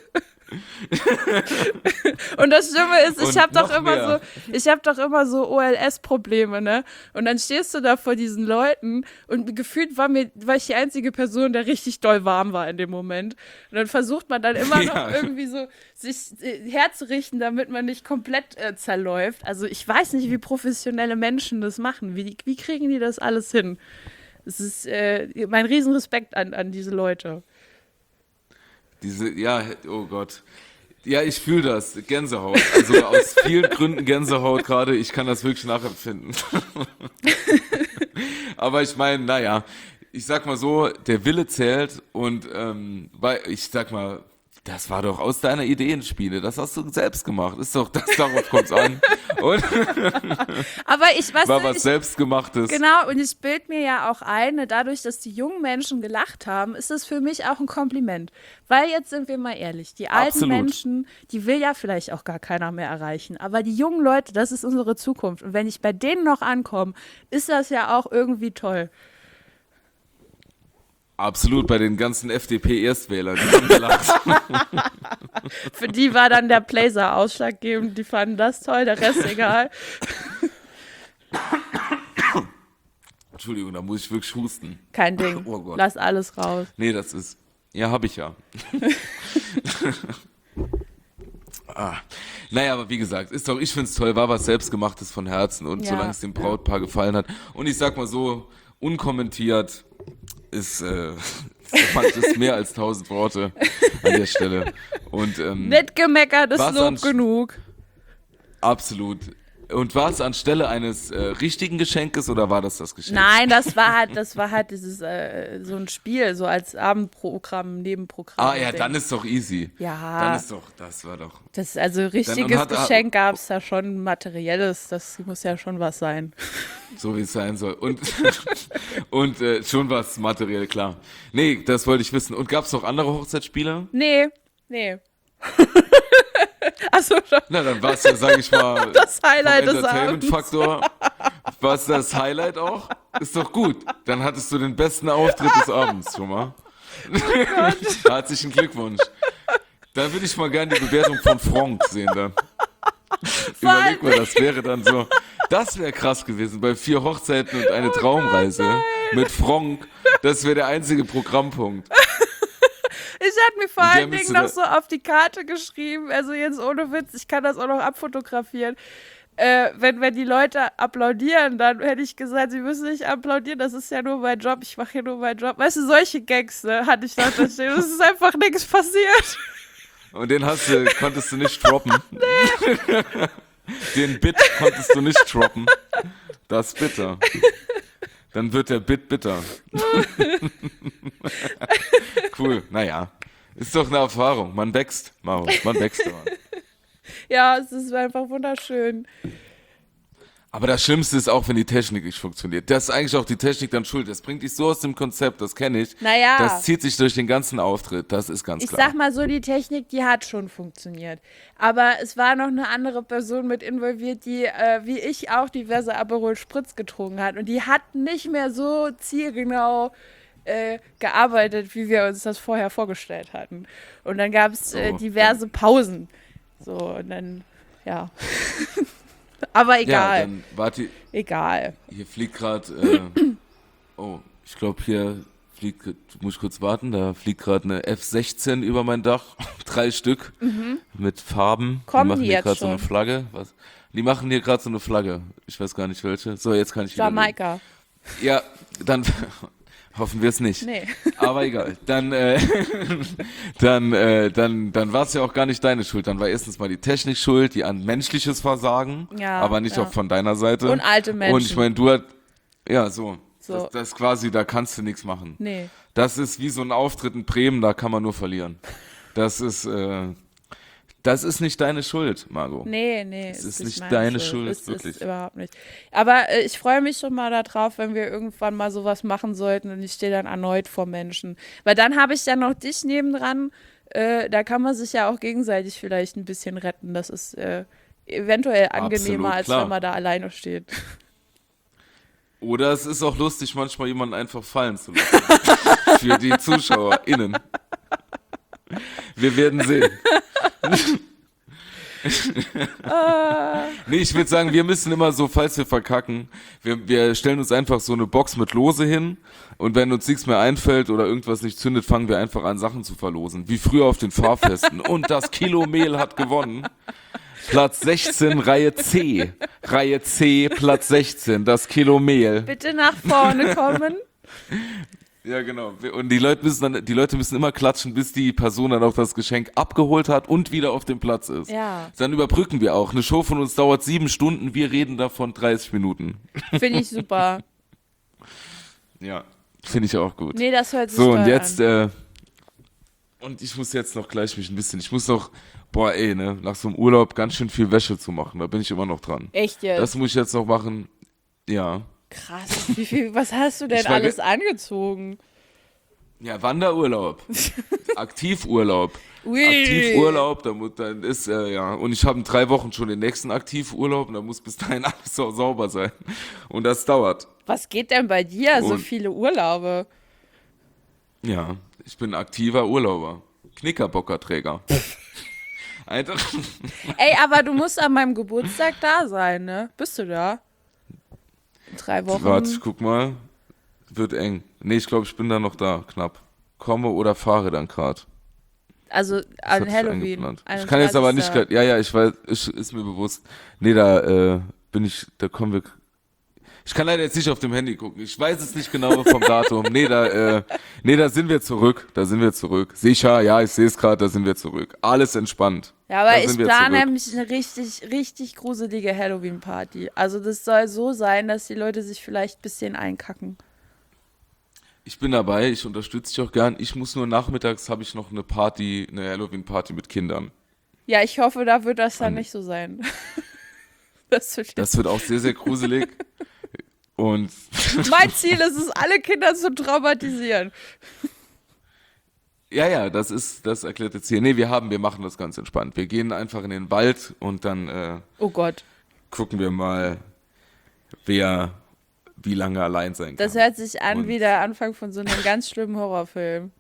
[SPEAKER 3] Und das Schlimme ist, ich habe doch immer so OLS-Probleme, ne? Und dann stehst du da vor diesen Leuten und gefühlt war ich die einzige Person, der richtig doll warm war in dem Moment. Und dann versucht man dann immer noch irgendwie so sich herzurichten, damit man nicht komplett zerläuft. Also ich weiß nicht, wie professionelle Menschen das machen. Wie kriegen die das alles hin? Das ist mein Riesenrespekt an diese Leute.
[SPEAKER 2] Oh Gott. Ja, ich fühle das. Gänsehaut. Also aus vielen Gründen Gänsehaut gerade. Ich kann das wirklich nachempfinden. Aber ich meine, naja, ich sag mal so, der Wille zählt und ich sag mal, das war doch aus deiner Ideenspiele. Das hast du selbst gemacht. Ist doch, darauf kommt's an. Und
[SPEAKER 3] aber
[SPEAKER 2] war was Selbstgemachtes.
[SPEAKER 3] Genau, und ich bilde mir ja auch ein, ne, dadurch, dass die jungen Menschen gelacht haben, ist das für mich auch ein Kompliment. Weil jetzt sind wir mal ehrlich, die alten Menschen, die will ja vielleicht auch gar keiner mehr erreichen. Aber die jungen Leute, das ist unsere Zukunft. Und wenn ich bei denen noch ankomme, ist das ja auch irgendwie toll.
[SPEAKER 2] Absolut, bei den ganzen FDP-Erstwählern, die haben gelacht.
[SPEAKER 3] Für die war dann der Blazer ausschlaggebend, die fanden das toll, der Rest egal.
[SPEAKER 2] Entschuldigung, da muss ich wirklich husten.
[SPEAKER 3] Kein Ding,
[SPEAKER 2] oh Gott.
[SPEAKER 3] Lass alles raus.
[SPEAKER 2] Nee, hab ich ja. Naja, aber wie gesagt, ich finde es toll, war was Selbstgemachtes von Herzen und solange es dem Brautpaar gefallen hat. Und ich sag mal so, unkommentiert ist Das ist mehr als 1000 Worte an der Stelle. Und,
[SPEAKER 3] Nicht gemeckert, ist
[SPEAKER 2] was
[SPEAKER 3] Lob genug.
[SPEAKER 2] absolut. Und war es anstelle eines richtigen Geschenkes oder war das Geschenk?
[SPEAKER 3] Nein, das war halt dieses so ein Spiel, so als Abendprogramm, Nebenprogramm.
[SPEAKER 2] Ah ja, dann ist doch easy.
[SPEAKER 3] Ja.
[SPEAKER 2] Das war doch.
[SPEAKER 3] Das also richtiges
[SPEAKER 2] hat-
[SPEAKER 3] Geschenk gab es da schon, materielles, das muss ja schon was sein.
[SPEAKER 2] So wie es sein soll. Und, schon was materiell, klar. Nee, das wollte ich wissen. Und gab es noch andere Hochzeitsspiele?
[SPEAKER 3] Nee. Achso, schon.
[SPEAKER 2] Na, dann war es ja, sag ich mal,
[SPEAKER 3] Das Highlight
[SPEAKER 2] vom
[SPEAKER 3] des Abends.
[SPEAKER 2] Entertainment-Faktor. War es das Highlight auch? Ist doch gut. Dann hattest du den besten Auftritt des Abends schon mal.
[SPEAKER 3] Oh
[SPEAKER 2] Herzlichen Glückwunsch. Da würde ich mal gerne die Bewertung von Franck sehen dann. Überleg mal, das wäre dann so, das wäre krass gewesen, bei 4 Hochzeiten und eine Traumreise mit Franck, das wäre der einzige Programmpunkt.
[SPEAKER 3] Ich hatte mir vor
[SPEAKER 2] Und der
[SPEAKER 3] allen Dingen
[SPEAKER 2] müsste
[SPEAKER 3] noch
[SPEAKER 2] da-
[SPEAKER 3] so auf die Karte geschrieben, also jetzt ohne Witz, ich kann das auch noch abfotografieren. Wenn die Leute applaudieren, dann hätte ich gesagt, sie müssen nicht applaudieren, das ist ja nur mein Job, ich mache hier nur meinen Job. Weißt du, solche Gags, ne, hatte ich da stehen. Es ist einfach nichts passiert.
[SPEAKER 2] Und den konntest du nicht droppen. Den Bit konntest du nicht droppen. Das ist bitter. Dann wird der Bit bitter. Cool, naja. Ist doch eine Erfahrung. Man wächst, Maro. Man wächst daran.
[SPEAKER 3] Ja, es ist einfach wunderschön.
[SPEAKER 2] Aber das Schlimmste ist auch, wenn die Technik nicht funktioniert. Das ist eigentlich auch die Technik dann schuld. Das bringt dich so aus dem Konzept, das kenne ich.
[SPEAKER 3] Naja.
[SPEAKER 2] Das zieht sich durch den ganzen Auftritt, das ist ganz
[SPEAKER 3] Ich
[SPEAKER 2] klar.
[SPEAKER 3] sag mal so, die Technik, die hat schon funktioniert. Aber es war noch eine andere Person mit involviert, die, wie ich auch, diverse Aperol Spritz getrunken hat. Und die hat nicht mehr so zielgenau gearbeitet, wie wir uns das vorher vorgestellt hatten. Und dann gab es diverse Pausen. So, und dann, ja. Aber
[SPEAKER 2] Ja,
[SPEAKER 3] egal.
[SPEAKER 2] dann warte,
[SPEAKER 3] Egal.
[SPEAKER 2] hier fliegt gerade, oh, ich glaube hier muss ich kurz warten, da fliegt gerade eine F-16 über mein Dach, 3 Stück mit Farben.
[SPEAKER 3] Kommen
[SPEAKER 2] machen
[SPEAKER 3] die
[SPEAKER 2] hier
[SPEAKER 3] jetzt
[SPEAKER 2] gerade so eine
[SPEAKER 3] schon?
[SPEAKER 2] Flagge. Was? Die machen hier gerade so eine Flagge. Ich weiß gar nicht welche. So, jetzt kann ich wieder.
[SPEAKER 3] Jamaika.
[SPEAKER 2] Ja, dann hoffen wir es nicht.
[SPEAKER 3] Nee.
[SPEAKER 2] Aber egal. Dann war es ja auch gar nicht deine Schuld. Dann war erstens mal die Technik schuld, die an menschliches Versagen,
[SPEAKER 3] Ja,
[SPEAKER 2] aber nicht
[SPEAKER 3] ja.
[SPEAKER 2] auch von deiner Seite.
[SPEAKER 3] Und alte Menschen.
[SPEAKER 2] Und ich meine, ja, so.
[SPEAKER 3] So.
[SPEAKER 2] Das quasi, da kannst du nichts machen.
[SPEAKER 3] Nee.
[SPEAKER 2] Das ist wie so ein Auftritt in Bremen, da kann man nur verlieren. Das ist nicht deine Schuld, Margot.
[SPEAKER 3] Nee,
[SPEAKER 2] Es ist
[SPEAKER 3] nicht
[SPEAKER 2] nicht
[SPEAKER 3] meine
[SPEAKER 2] deine Schuld,
[SPEAKER 3] Es
[SPEAKER 2] wirklich.
[SPEAKER 3] ist überhaupt nicht. Aber ich freue mich schon mal darauf, wenn wir irgendwann mal sowas machen sollten und ich stehe dann erneut vor Menschen. Weil dann habe ich ja noch dich nebendran. Da kann man sich ja auch gegenseitig vielleicht ein bisschen retten. Das ist eventuell angenehmer,
[SPEAKER 2] Absolut,
[SPEAKER 3] als
[SPEAKER 2] klar.
[SPEAKER 3] wenn man da alleine steht.
[SPEAKER 2] Oder es ist auch lustig, manchmal jemanden einfach fallen zu lassen. Für die ZuschauerInnen. Wir werden sehen. Nee, ich würde sagen, wir müssen immer so, falls wir verkacken, wir stellen uns einfach so eine Box mit Lose hin und wenn uns nichts mehr einfällt oder irgendwas nicht zündet, fangen wir einfach an, Sachen zu verlosen. Wie früher auf den Fahrfesten. Und das Kilo Mehl hat gewonnen. Platz 16, Reihe C. Reihe C, Platz 16, das Kilo Mehl.
[SPEAKER 3] Bitte nach vorne kommen.
[SPEAKER 2] Ja, genau. Und die Leute müssen immer klatschen, bis die Person dann auch das Geschenk abgeholt hat und wieder auf dem Platz ist.
[SPEAKER 3] Ja.
[SPEAKER 2] Dann überbrücken wir auch. Eine Show von uns dauert 7 Stunden, wir reden davon 30 Minuten.
[SPEAKER 3] Finde ich super.
[SPEAKER 2] Ja, finde ich auch gut.
[SPEAKER 3] Nee, das hört sich
[SPEAKER 2] So,
[SPEAKER 3] toll
[SPEAKER 2] und jetzt,
[SPEAKER 3] an.
[SPEAKER 2] und ich muss jetzt noch gleich mich ein bisschen, ich muss noch, nach so einem Urlaub ganz schön viel Wäsche zu machen. Da bin ich immer noch dran.
[SPEAKER 3] Echt jetzt?
[SPEAKER 2] Das muss ich jetzt noch machen. Ja.
[SPEAKER 3] Krass. Was hast du denn
[SPEAKER 2] Ich war
[SPEAKER 3] alles angezogen?
[SPEAKER 2] Ja, Wanderurlaub. Aktivurlaub.
[SPEAKER 3] Ui.
[SPEAKER 2] Aktivurlaub, dann ist, ja. Und ich habe in 3 Wochen schon den nächsten Aktivurlaub und da muss bis dahin alles so sauber sein. Und das dauert.
[SPEAKER 3] Was geht denn bei dir? So
[SPEAKER 2] Und-
[SPEAKER 3] viele Urlaube.
[SPEAKER 2] Ja, ich bin aktiver Urlauber. Knickerbockerträger. Alter.
[SPEAKER 3] Ey, aber du musst an meinem Geburtstag da sein, ne? Bist du da? In 3 Wochen.
[SPEAKER 2] Warte, ich guck mal. Wird eng. Nee, ich glaube, ich bin da noch da, knapp. Komme oder fahre dann gerade.
[SPEAKER 3] Also
[SPEAKER 2] Das
[SPEAKER 3] an
[SPEAKER 2] hatte ich
[SPEAKER 3] Halloween.
[SPEAKER 2] eingeplant. Ich kann jetzt aber nicht,
[SPEAKER 3] 31..
[SPEAKER 2] ja, ich weiß, ist mir bewusst. Nee, da bin ich, da kommen wir, Ich kann leider jetzt nicht auf dem Handy gucken. Ich weiß es nicht genau vom Datum. Nee, da sind wir zurück. Sicher, ja, ich sehe es gerade, da sind wir zurück. Alles entspannt.
[SPEAKER 3] Ja, aber
[SPEAKER 2] Da
[SPEAKER 3] ich
[SPEAKER 2] sind wir
[SPEAKER 3] plane
[SPEAKER 2] zurück.
[SPEAKER 3] nämlich eine richtig, richtig gruselige Halloween-Party. Also das soll so sein, dass die Leute sich vielleicht ein bisschen einkacken.
[SPEAKER 2] Ich bin dabei, ich unterstütze dich auch gern. Ich muss nur nachmittags, habe ich noch eine Halloween-Party mit Kindern.
[SPEAKER 3] Ja, ich hoffe, da wird das dann
[SPEAKER 2] An-
[SPEAKER 3] nicht so sein. Das wird
[SPEAKER 2] Das wird auch sehr, sehr gruselig. Und
[SPEAKER 3] mein Ziel ist es, alle Kinder zu traumatisieren.
[SPEAKER 2] ja, das erklärt jetzt hier. Nee, wir machen das ganz entspannt. Wir gehen einfach in den Wald und dann
[SPEAKER 3] Oh Gott,
[SPEAKER 2] gucken wir mal, wer wie lange allein sein kann.
[SPEAKER 3] das hört sich an
[SPEAKER 2] Und
[SPEAKER 3] wie der Anfang von so einem ganz schlimmen Horrorfilm.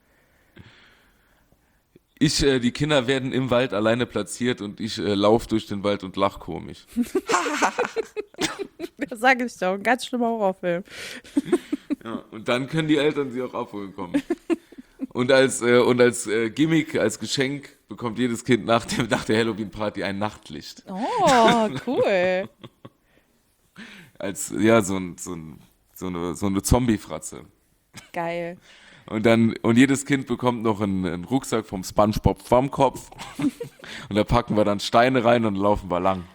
[SPEAKER 2] die Kinder werden im Wald alleine platziert und ich laufe durch den Wald und lach komisch.
[SPEAKER 3] Das sage ich doch, ein ganz schlimmer Horrorfilm.
[SPEAKER 2] Ja, und dann können die Eltern sie auch abholen kommen. Und als Gimmick, als Geschenk bekommt jedes Kind nach der Halloween-Party ein Nachtlicht.
[SPEAKER 3] Oh, cool.
[SPEAKER 2] Als, ja, so eine Zombie-Fratze.
[SPEAKER 3] Geil.
[SPEAKER 2] Und jedes Kind bekommt noch einen Rucksack vom SpongeBob Schwammkopf. Und da packen wir dann Steine rein und laufen wir lang.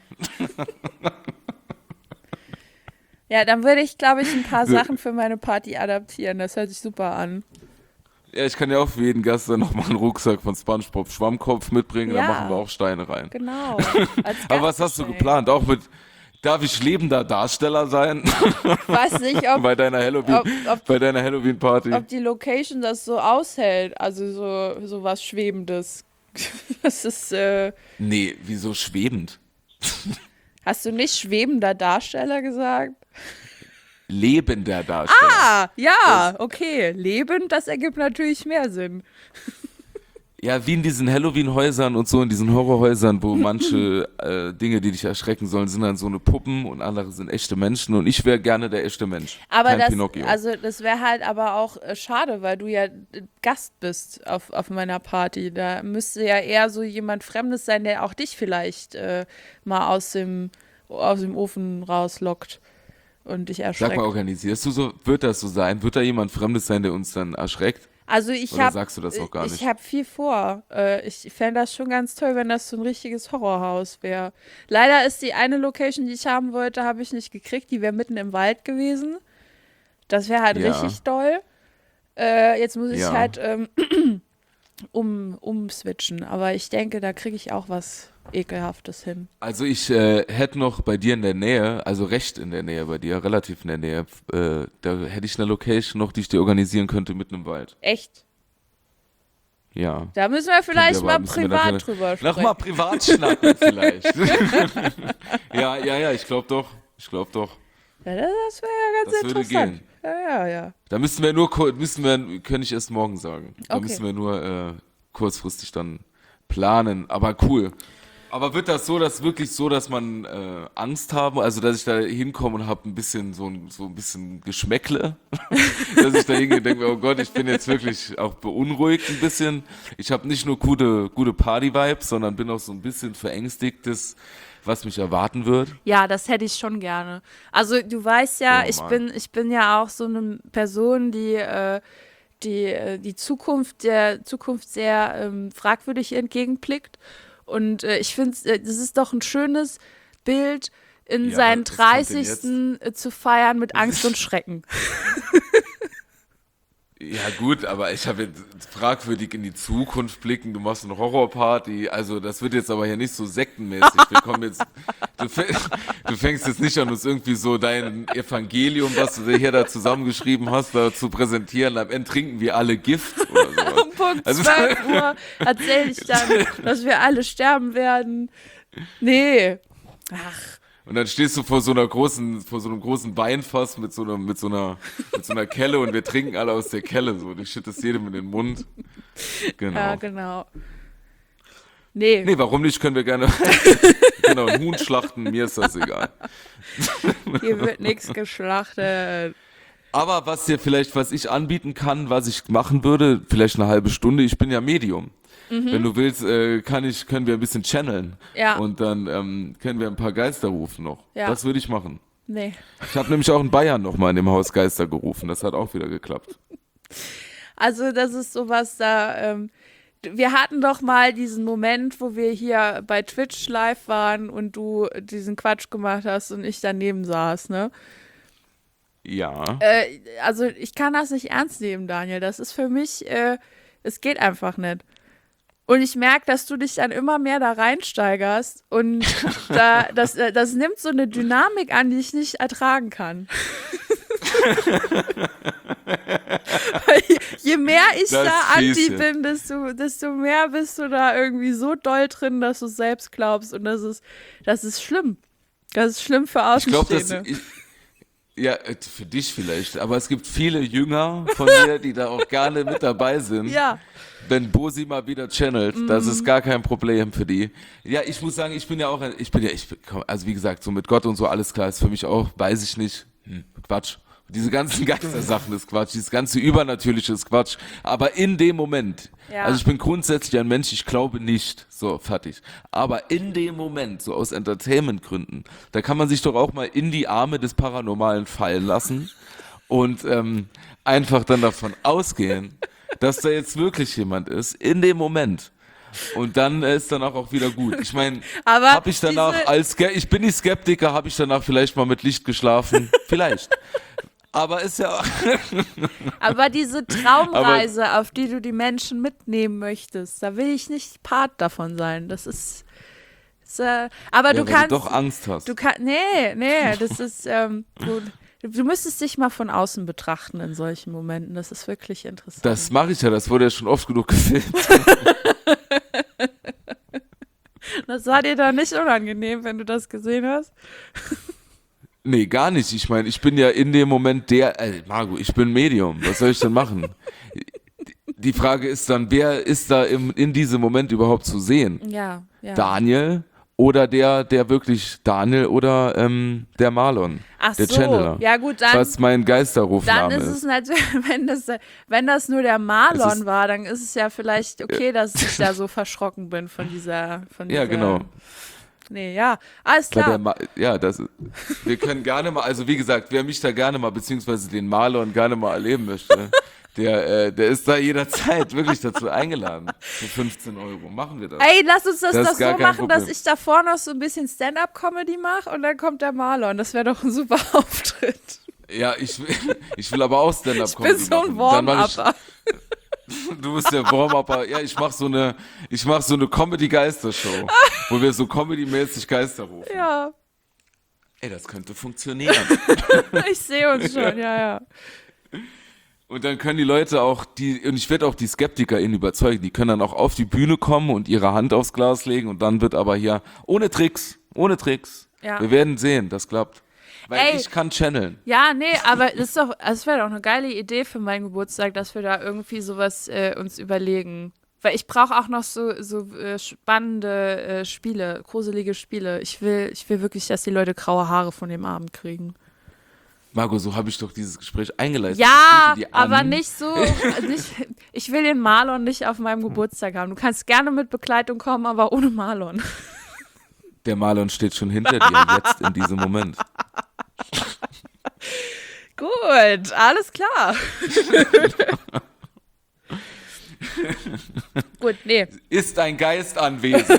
[SPEAKER 3] Ja, dann würde ich, glaube ich, ein paar Sachen für meine Party adaptieren. Das hört sich super an.
[SPEAKER 2] Ja, ich kann ja auch für jeden Gast dann nochmal einen Rucksack von SpongeBob Schwammkopf mitbringen.
[SPEAKER 3] Ja.
[SPEAKER 2] Da machen wir auch Steine rein.
[SPEAKER 3] Genau. Als
[SPEAKER 2] Aber was hast du
[SPEAKER 3] Gastgeschenk.
[SPEAKER 2] geplant? Darf ich lebender Darsteller sein
[SPEAKER 3] Ich weiß nicht, ob,
[SPEAKER 2] bei deiner Halloween-Party?
[SPEAKER 3] ob die Location das so aushält. Also so was Schwebendes. Das ist,
[SPEAKER 2] Nee, wieso schwebend?
[SPEAKER 3] hast du nicht schwebender Darsteller gesagt?
[SPEAKER 2] Lebender Darsteller.
[SPEAKER 3] Ah, ja, okay. Lebend, das ergibt natürlich mehr Sinn.
[SPEAKER 2] Ja, wie in diesen Halloween-Häusern und so, in diesen Horrorhäusern, wo manche Dinge, die dich erschrecken sollen, sind dann so eine Puppen und andere sind echte Menschen und ich wäre gerne der echte Mensch.
[SPEAKER 3] Aber
[SPEAKER 2] Kein
[SPEAKER 3] das,
[SPEAKER 2] Pinocchio.
[SPEAKER 3] also das wäre halt aber auch schade, weil du ja Gast bist auf meiner Party. Da müsste ja eher so jemand Fremdes sein, der auch dich vielleicht mal aus dem Ofen rauslockt und dich
[SPEAKER 2] Sag
[SPEAKER 3] erschreckt.
[SPEAKER 2] mal, organisierst du so, wird das so sein? Wird da jemand Fremdes sein, der uns dann erschreckt?
[SPEAKER 3] Also ich
[SPEAKER 2] Oder
[SPEAKER 3] habe
[SPEAKER 2] sagst du das noch gar nicht?
[SPEAKER 3] Ich habe viel vor. Ich fände das schon ganz toll, wenn das so ein richtiges Horrorhaus wäre. Leider ist die eine Location, die ich haben wollte, habe ich nicht gekriegt. Die wäre mitten im Wald gewesen. Das wäre halt
[SPEAKER 2] Ja.
[SPEAKER 3] richtig doll. Jetzt muss ich
[SPEAKER 2] Ja.
[SPEAKER 3] halt umswitchen. Aber ich denke, da kriege ich auch was Ekelhaftes hin.
[SPEAKER 2] Also ich hätte noch bei dir in der Nähe, also recht in der Nähe bei dir, relativ in der Nähe, da hätte ich eine Location noch, die ich dir organisieren könnte mitten im Wald.
[SPEAKER 3] Echt?
[SPEAKER 2] Ja.
[SPEAKER 3] Da müssen wir vielleicht
[SPEAKER 2] aber
[SPEAKER 3] mal
[SPEAKER 2] müssen wir
[SPEAKER 3] privat
[SPEAKER 2] nachher-
[SPEAKER 3] drüber sprechen.
[SPEAKER 2] Nochmal privat schnacken vielleicht. ja, ich glaube doch.
[SPEAKER 3] Ja, das wäre ja ganz
[SPEAKER 2] Das würde
[SPEAKER 3] interessant.
[SPEAKER 2] gehen.
[SPEAKER 3] Ja.
[SPEAKER 2] Da können ich erst morgen sagen. Da
[SPEAKER 3] Okay.
[SPEAKER 2] müssen wir nur kurzfristig dann planen. Aber cool. Aber wird das wirklich so, dass man Angst haben, also dass ich da hinkomme und habe ein bisschen so ein bisschen Geschmäckle, dass ich da hingehe und denke, oh Gott, ich bin jetzt wirklich auch beunruhigt ein bisschen. Ich habe nicht nur gute Party-Vibes, sondern bin auch so ein bisschen verängstigt, was mich erwarten wird.
[SPEAKER 3] Ja, das hätte ich schon gerne. Also du weißt ja,
[SPEAKER 2] Oh, Mann.
[SPEAKER 3] ich bin ja auch so eine Person, die Zukunft sehr fragwürdig entgegenblickt. Und ich finde, das ist doch ein schönes Bild, in
[SPEAKER 2] Ja,
[SPEAKER 3] seinen
[SPEAKER 2] was kommt denn
[SPEAKER 3] 30. Zu feiern mit Angst und Schrecken.
[SPEAKER 2] Ja gut, aber ich habe jetzt fragwürdig in die Zukunft blicken, du machst eine Horrorparty, also das wird jetzt aber hier nicht so sektenmäßig. Wir kommen jetzt, du fängst jetzt nicht an, uns irgendwie so dein Evangelium, was du dir hier da zusammengeschrieben hast, da zu präsentieren. Am Ende trinken wir alle Gift oder sowas.
[SPEAKER 3] Um Punkt
[SPEAKER 2] Also-
[SPEAKER 3] 12 Uhr erzähle ich dann, dass wir alle sterben werden. Nee. Ach,
[SPEAKER 2] Und dann stehst du vor so einem großen Weinfass mit so einer Kelle und wir trinken alle aus der Kelle so. Du schüttest jedem in den Mund. Genau.
[SPEAKER 3] ja, genau. Nee.
[SPEAKER 2] Nee, warum nicht? Können wir gerne genau, ein Huhn schlachten, mir ist das egal.
[SPEAKER 3] Hier wird nichts geschlachtet.
[SPEAKER 2] Aber was ich anbieten kann, was ich machen würde, vielleicht eine halbe Stunde, ich bin ja Medium. Wenn du willst, können wir ein bisschen channeln.
[SPEAKER 3] Ja.
[SPEAKER 2] Und dann können wir ein paar Geister rufen noch.
[SPEAKER 3] Ja.
[SPEAKER 2] Das würde ich machen.
[SPEAKER 3] Nee.
[SPEAKER 2] Ich habe nämlich auch in Bayern nochmal in dem Haus Geister gerufen. Das hat auch wieder geklappt.
[SPEAKER 3] Also das ist sowas da, wir hatten doch mal diesen Moment, wo wir hier bei Twitch live waren und du diesen Quatsch gemacht hast und ich daneben saß, ne?
[SPEAKER 2] Ja.
[SPEAKER 3] Also ich kann das nicht ernst nehmen, Daniel. Das ist für mich, es geht einfach nicht. Und ich merke, dass du dich dann immer mehr da reinsteigerst und das nimmt so eine Dynamik an, die ich nicht ertragen kann. Je mehr ich
[SPEAKER 2] Das
[SPEAKER 3] da
[SPEAKER 2] ist fies,
[SPEAKER 3] anti bin, desto mehr bist du da irgendwie so doll drin, dass du es selbst glaubst. Und das ist schlimm. Das ist schlimm für
[SPEAKER 2] Ich glaube,
[SPEAKER 3] Außenstehende.
[SPEAKER 2] ja, für dich vielleicht, aber es gibt viele Jünger von mir, die da auch gerne mit dabei sind.
[SPEAKER 3] Ja.
[SPEAKER 2] Wenn Bosi mal wieder channelt, das ist gar kein Problem für die. Ja, ich muss sagen, also wie gesagt, so mit Gott und so alles klar, ist für mich auch, weiß ich nicht, Quatsch. Diese ganzen Geistersachen ist Quatsch, dieses ganze Übernatürliche ist Quatsch. Aber in dem Moment,
[SPEAKER 3] Ja.
[SPEAKER 2] also ich bin grundsätzlich ein Mensch, ich glaube nicht, so, fertig. Aber in dem Moment, so aus Entertainment-Gründen, da kann man sich doch auch mal in die Arme des Paranormalen fallen lassen und einfach dann davon ausgehen, dass da jetzt wirklich jemand ist, in dem Moment. Und dann ist danach auch wieder gut. Ich meine,
[SPEAKER 3] Aber
[SPEAKER 2] habe ich danach ich bin nicht Skeptiker, habe ich danach vielleicht mal mit Licht geschlafen? Vielleicht. Aber ist ja auch
[SPEAKER 3] Aber diese Traumreise, auf die du die Menschen mitnehmen möchtest, da will ich nicht Part davon sein. Das ist aber du
[SPEAKER 2] weil
[SPEAKER 3] kannst.
[SPEAKER 2] du doch Angst hast.
[SPEAKER 3] Nee, das ist, du müsstest dich mal von außen betrachten in solchen Momenten. Das ist wirklich interessant.
[SPEAKER 2] Das mache ich ja, das wurde ja schon oft genug gefilmt.
[SPEAKER 3] Das war dir doch nicht unangenehm, wenn du das gesehen hast?
[SPEAKER 2] Nee, gar nicht. Ich meine, ich bin ja in dem Moment Margot, ich bin Medium. Was soll ich denn machen? Die Frage ist dann, wer ist da in diesem Moment überhaupt zu sehen?
[SPEAKER 3] Ja.
[SPEAKER 2] Daniel oder der wirklich Daniel oder der Marlon,
[SPEAKER 3] Ach
[SPEAKER 2] der
[SPEAKER 3] so,
[SPEAKER 2] Channeler.
[SPEAKER 3] ja gut, dann,
[SPEAKER 2] Was mein Geisterrufname
[SPEAKER 3] dann ist es natürlich, wenn das nur der
[SPEAKER 2] Es
[SPEAKER 3] Marlon
[SPEAKER 2] ist-
[SPEAKER 3] war, dann ist es ja vielleicht okay, dass ich da so verschrocken bin von dieser.
[SPEAKER 2] Ja, genau.
[SPEAKER 3] Nee, ja, alles
[SPEAKER 2] Weil
[SPEAKER 3] klar.
[SPEAKER 2] wir können gerne mal, also wie gesagt, wer mich da gerne mal, beziehungsweise den Marlon gerne mal erleben möchte, der ist da jederzeit wirklich dazu eingeladen. Für 15 €. Machen wir das.
[SPEAKER 3] Ey, lass uns das
[SPEAKER 2] Das
[SPEAKER 3] doch
[SPEAKER 2] ist
[SPEAKER 3] so
[SPEAKER 2] gar kein
[SPEAKER 3] machen, dass
[SPEAKER 2] Problem.
[SPEAKER 3] ich davor noch so ein bisschen Stand-up-Comedy mache und dann kommt der Marlon. Das wäre doch ein super Auftritt.
[SPEAKER 2] Ja, ich will aber auch Stand-up
[SPEAKER 3] Ich bin so ein Warm-Upper.
[SPEAKER 2] Du bist der Warm-Upper. Ja, ich mach so eine Comedy-Geistershow, wo wir so comedy-mäßig Geister rufen.
[SPEAKER 3] Ja,
[SPEAKER 2] Ey, das könnte funktionieren.
[SPEAKER 3] ich sehe uns schon, ja.
[SPEAKER 2] Und dann können die Leute auch, und ich werde auch die SkeptikerInnen überzeugen, die können dann auch auf die Bühne kommen und ihre Hand aufs Glas legen und dann wird aber hier, ohne Tricks.
[SPEAKER 3] Ja.
[SPEAKER 2] Wir werden sehen, das klappt. Weil
[SPEAKER 3] Ey.
[SPEAKER 2] ich kann channeln.
[SPEAKER 3] Ja, nee, aber das wäre doch eine geile Idee für meinen Geburtstag, dass wir da irgendwie sowas uns überlegen. Weil ich brauche auch noch so spannende Spiele, gruselige Spiele. Ich will wirklich, dass die Leute graue Haare von dem Abend kriegen.
[SPEAKER 2] Margot, so habe ich doch dieses Gespräch eingeleitet.
[SPEAKER 3] Ja,
[SPEAKER 2] Ich biete dir an.
[SPEAKER 3] aber nicht so. Ich will den Marlon nicht auf meinem Geburtstag haben. Du kannst gerne mit Begleitung kommen, aber ohne Marlon.
[SPEAKER 2] Der Marlon steht schon hinter dir, jetzt in diesem Moment.
[SPEAKER 3] Gut, alles klar. Gut, nee.
[SPEAKER 2] Ist ein Geist anwesend?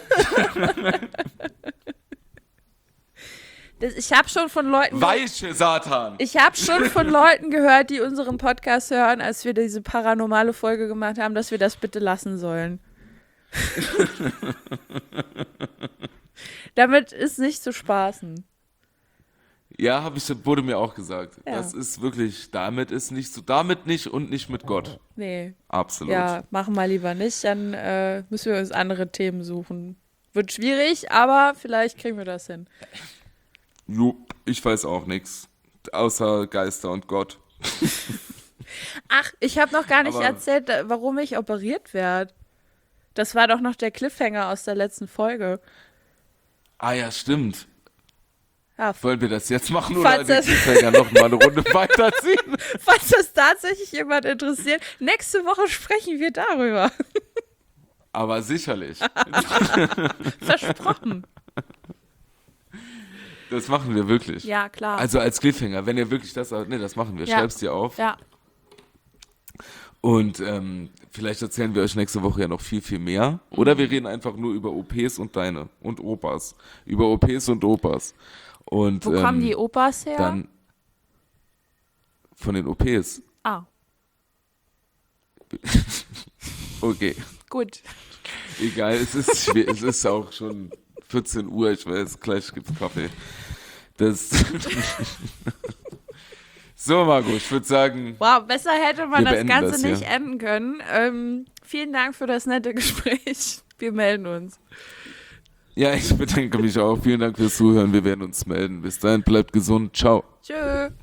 [SPEAKER 3] Ich habe schon von Leuten.
[SPEAKER 2] Weiche Satan!
[SPEAKER 3] Ich habe schon von Leuten gehört, die unseren Podcast hören, als wir diese paranormale Folge gemacht haben, dass wir das bitte lassen sollen. Damit ist nicht zu spaßen.
[SPEAKER 2] Ja, wurde mir auch gesagt.
[SPEAKER 3] Ja.
[SPEAKER 2] Das ist wirklich, damit nicht und nicht mit Gott.
[SPEAKER 3] Nee,
[SPEAKER 2] Absolut.
[SPEAKER 3] ja, machen wir lieber nicht. Dann müssen wir uns andere Themen suchen. Wird schwierig, aber vielleicht kriegen wir das hin.
[SPEAKER 2] Jo, ich weiß auch nichts. Außer Geister und Gott.
[SPEAKER 3] Ach, ich habe noch gar nicht
[SPEAKER 2] Aber-
[SPEAKER 3] erzählt, warum ich operiert werde. Das war doch noch der Cliffhanger aus der letzten Folge.
[SPEAKER 2] Ah ja, stimmt.
[SPEAKER 3] Ja,
[SPEAKER 2] Wollen wir das jetzt machen oder
[SPEAKER 3] Falls
[SPEAKER 2] den
[SPEAKER 3] das-
[SPEAKER 2] Cliffhanger noch mal eine Runde weiterziehen?
[SPEAKER 3] falls das tatsächlich jemand interessiert, nächste Woche sprechen wir darüber.
[SPEAKER 2] Aber sicherlich.
[SPEAKER 3] Versprochen.
[SPEAKER 2] Das machen wir wirklich.
[SPEAKER 3] Ja, klar.
[SPEAKER 2] Also als Cliffhanger, wenn ihr wirklich das... Ne, das machen wir.
[SPEAKER 3] Ja.
[SPEAKER 2] Schreib's dir auf.
[SPEAKER 3] Ja.
[SPEAKER 2] Und vielleicht erzählen wir euch nächste Woche ja noch viel, viel mehr. Oder wir reden einfach nur über OPs und deine und Opas. Über OPs und Opas. Und,
[SPEAKER 3] Wo kommen die Opas her?
[SPEAKER 2] Dann von den OPs.
[SPEAKER 3] Ah,
[SPEAKER 2] Okay,
[SPEAKER 3] gut.
[SPEAKER 2] egal, es ist auch schon 14 Uhr, ich weiß, gleich gibt's Kaffee. Das So, Margot, ich würde sagen,
[SPEAKER 3] Wow, besser hätte man
[SPEAKER 2] Wir
[SPEAKER 3] das
[SPEAKER 2] beenden
[SPEAKER 3] Ganze
[SPEAKER 2] das,
[SPEAKER 3] nicht
[SPEAKER 2] ja.
[SPEAKER 3] enden können. Vielen Dank für das nette Gespräch. Wir melden uns.
[SPEAKER 2] ja, ich bedanke mich auch. Vielen Dank fürs Zuhören. Wir werden uns melden. Bis dahin, bleibt gesund. Ciao.
[SPEAKER 3] Tschö.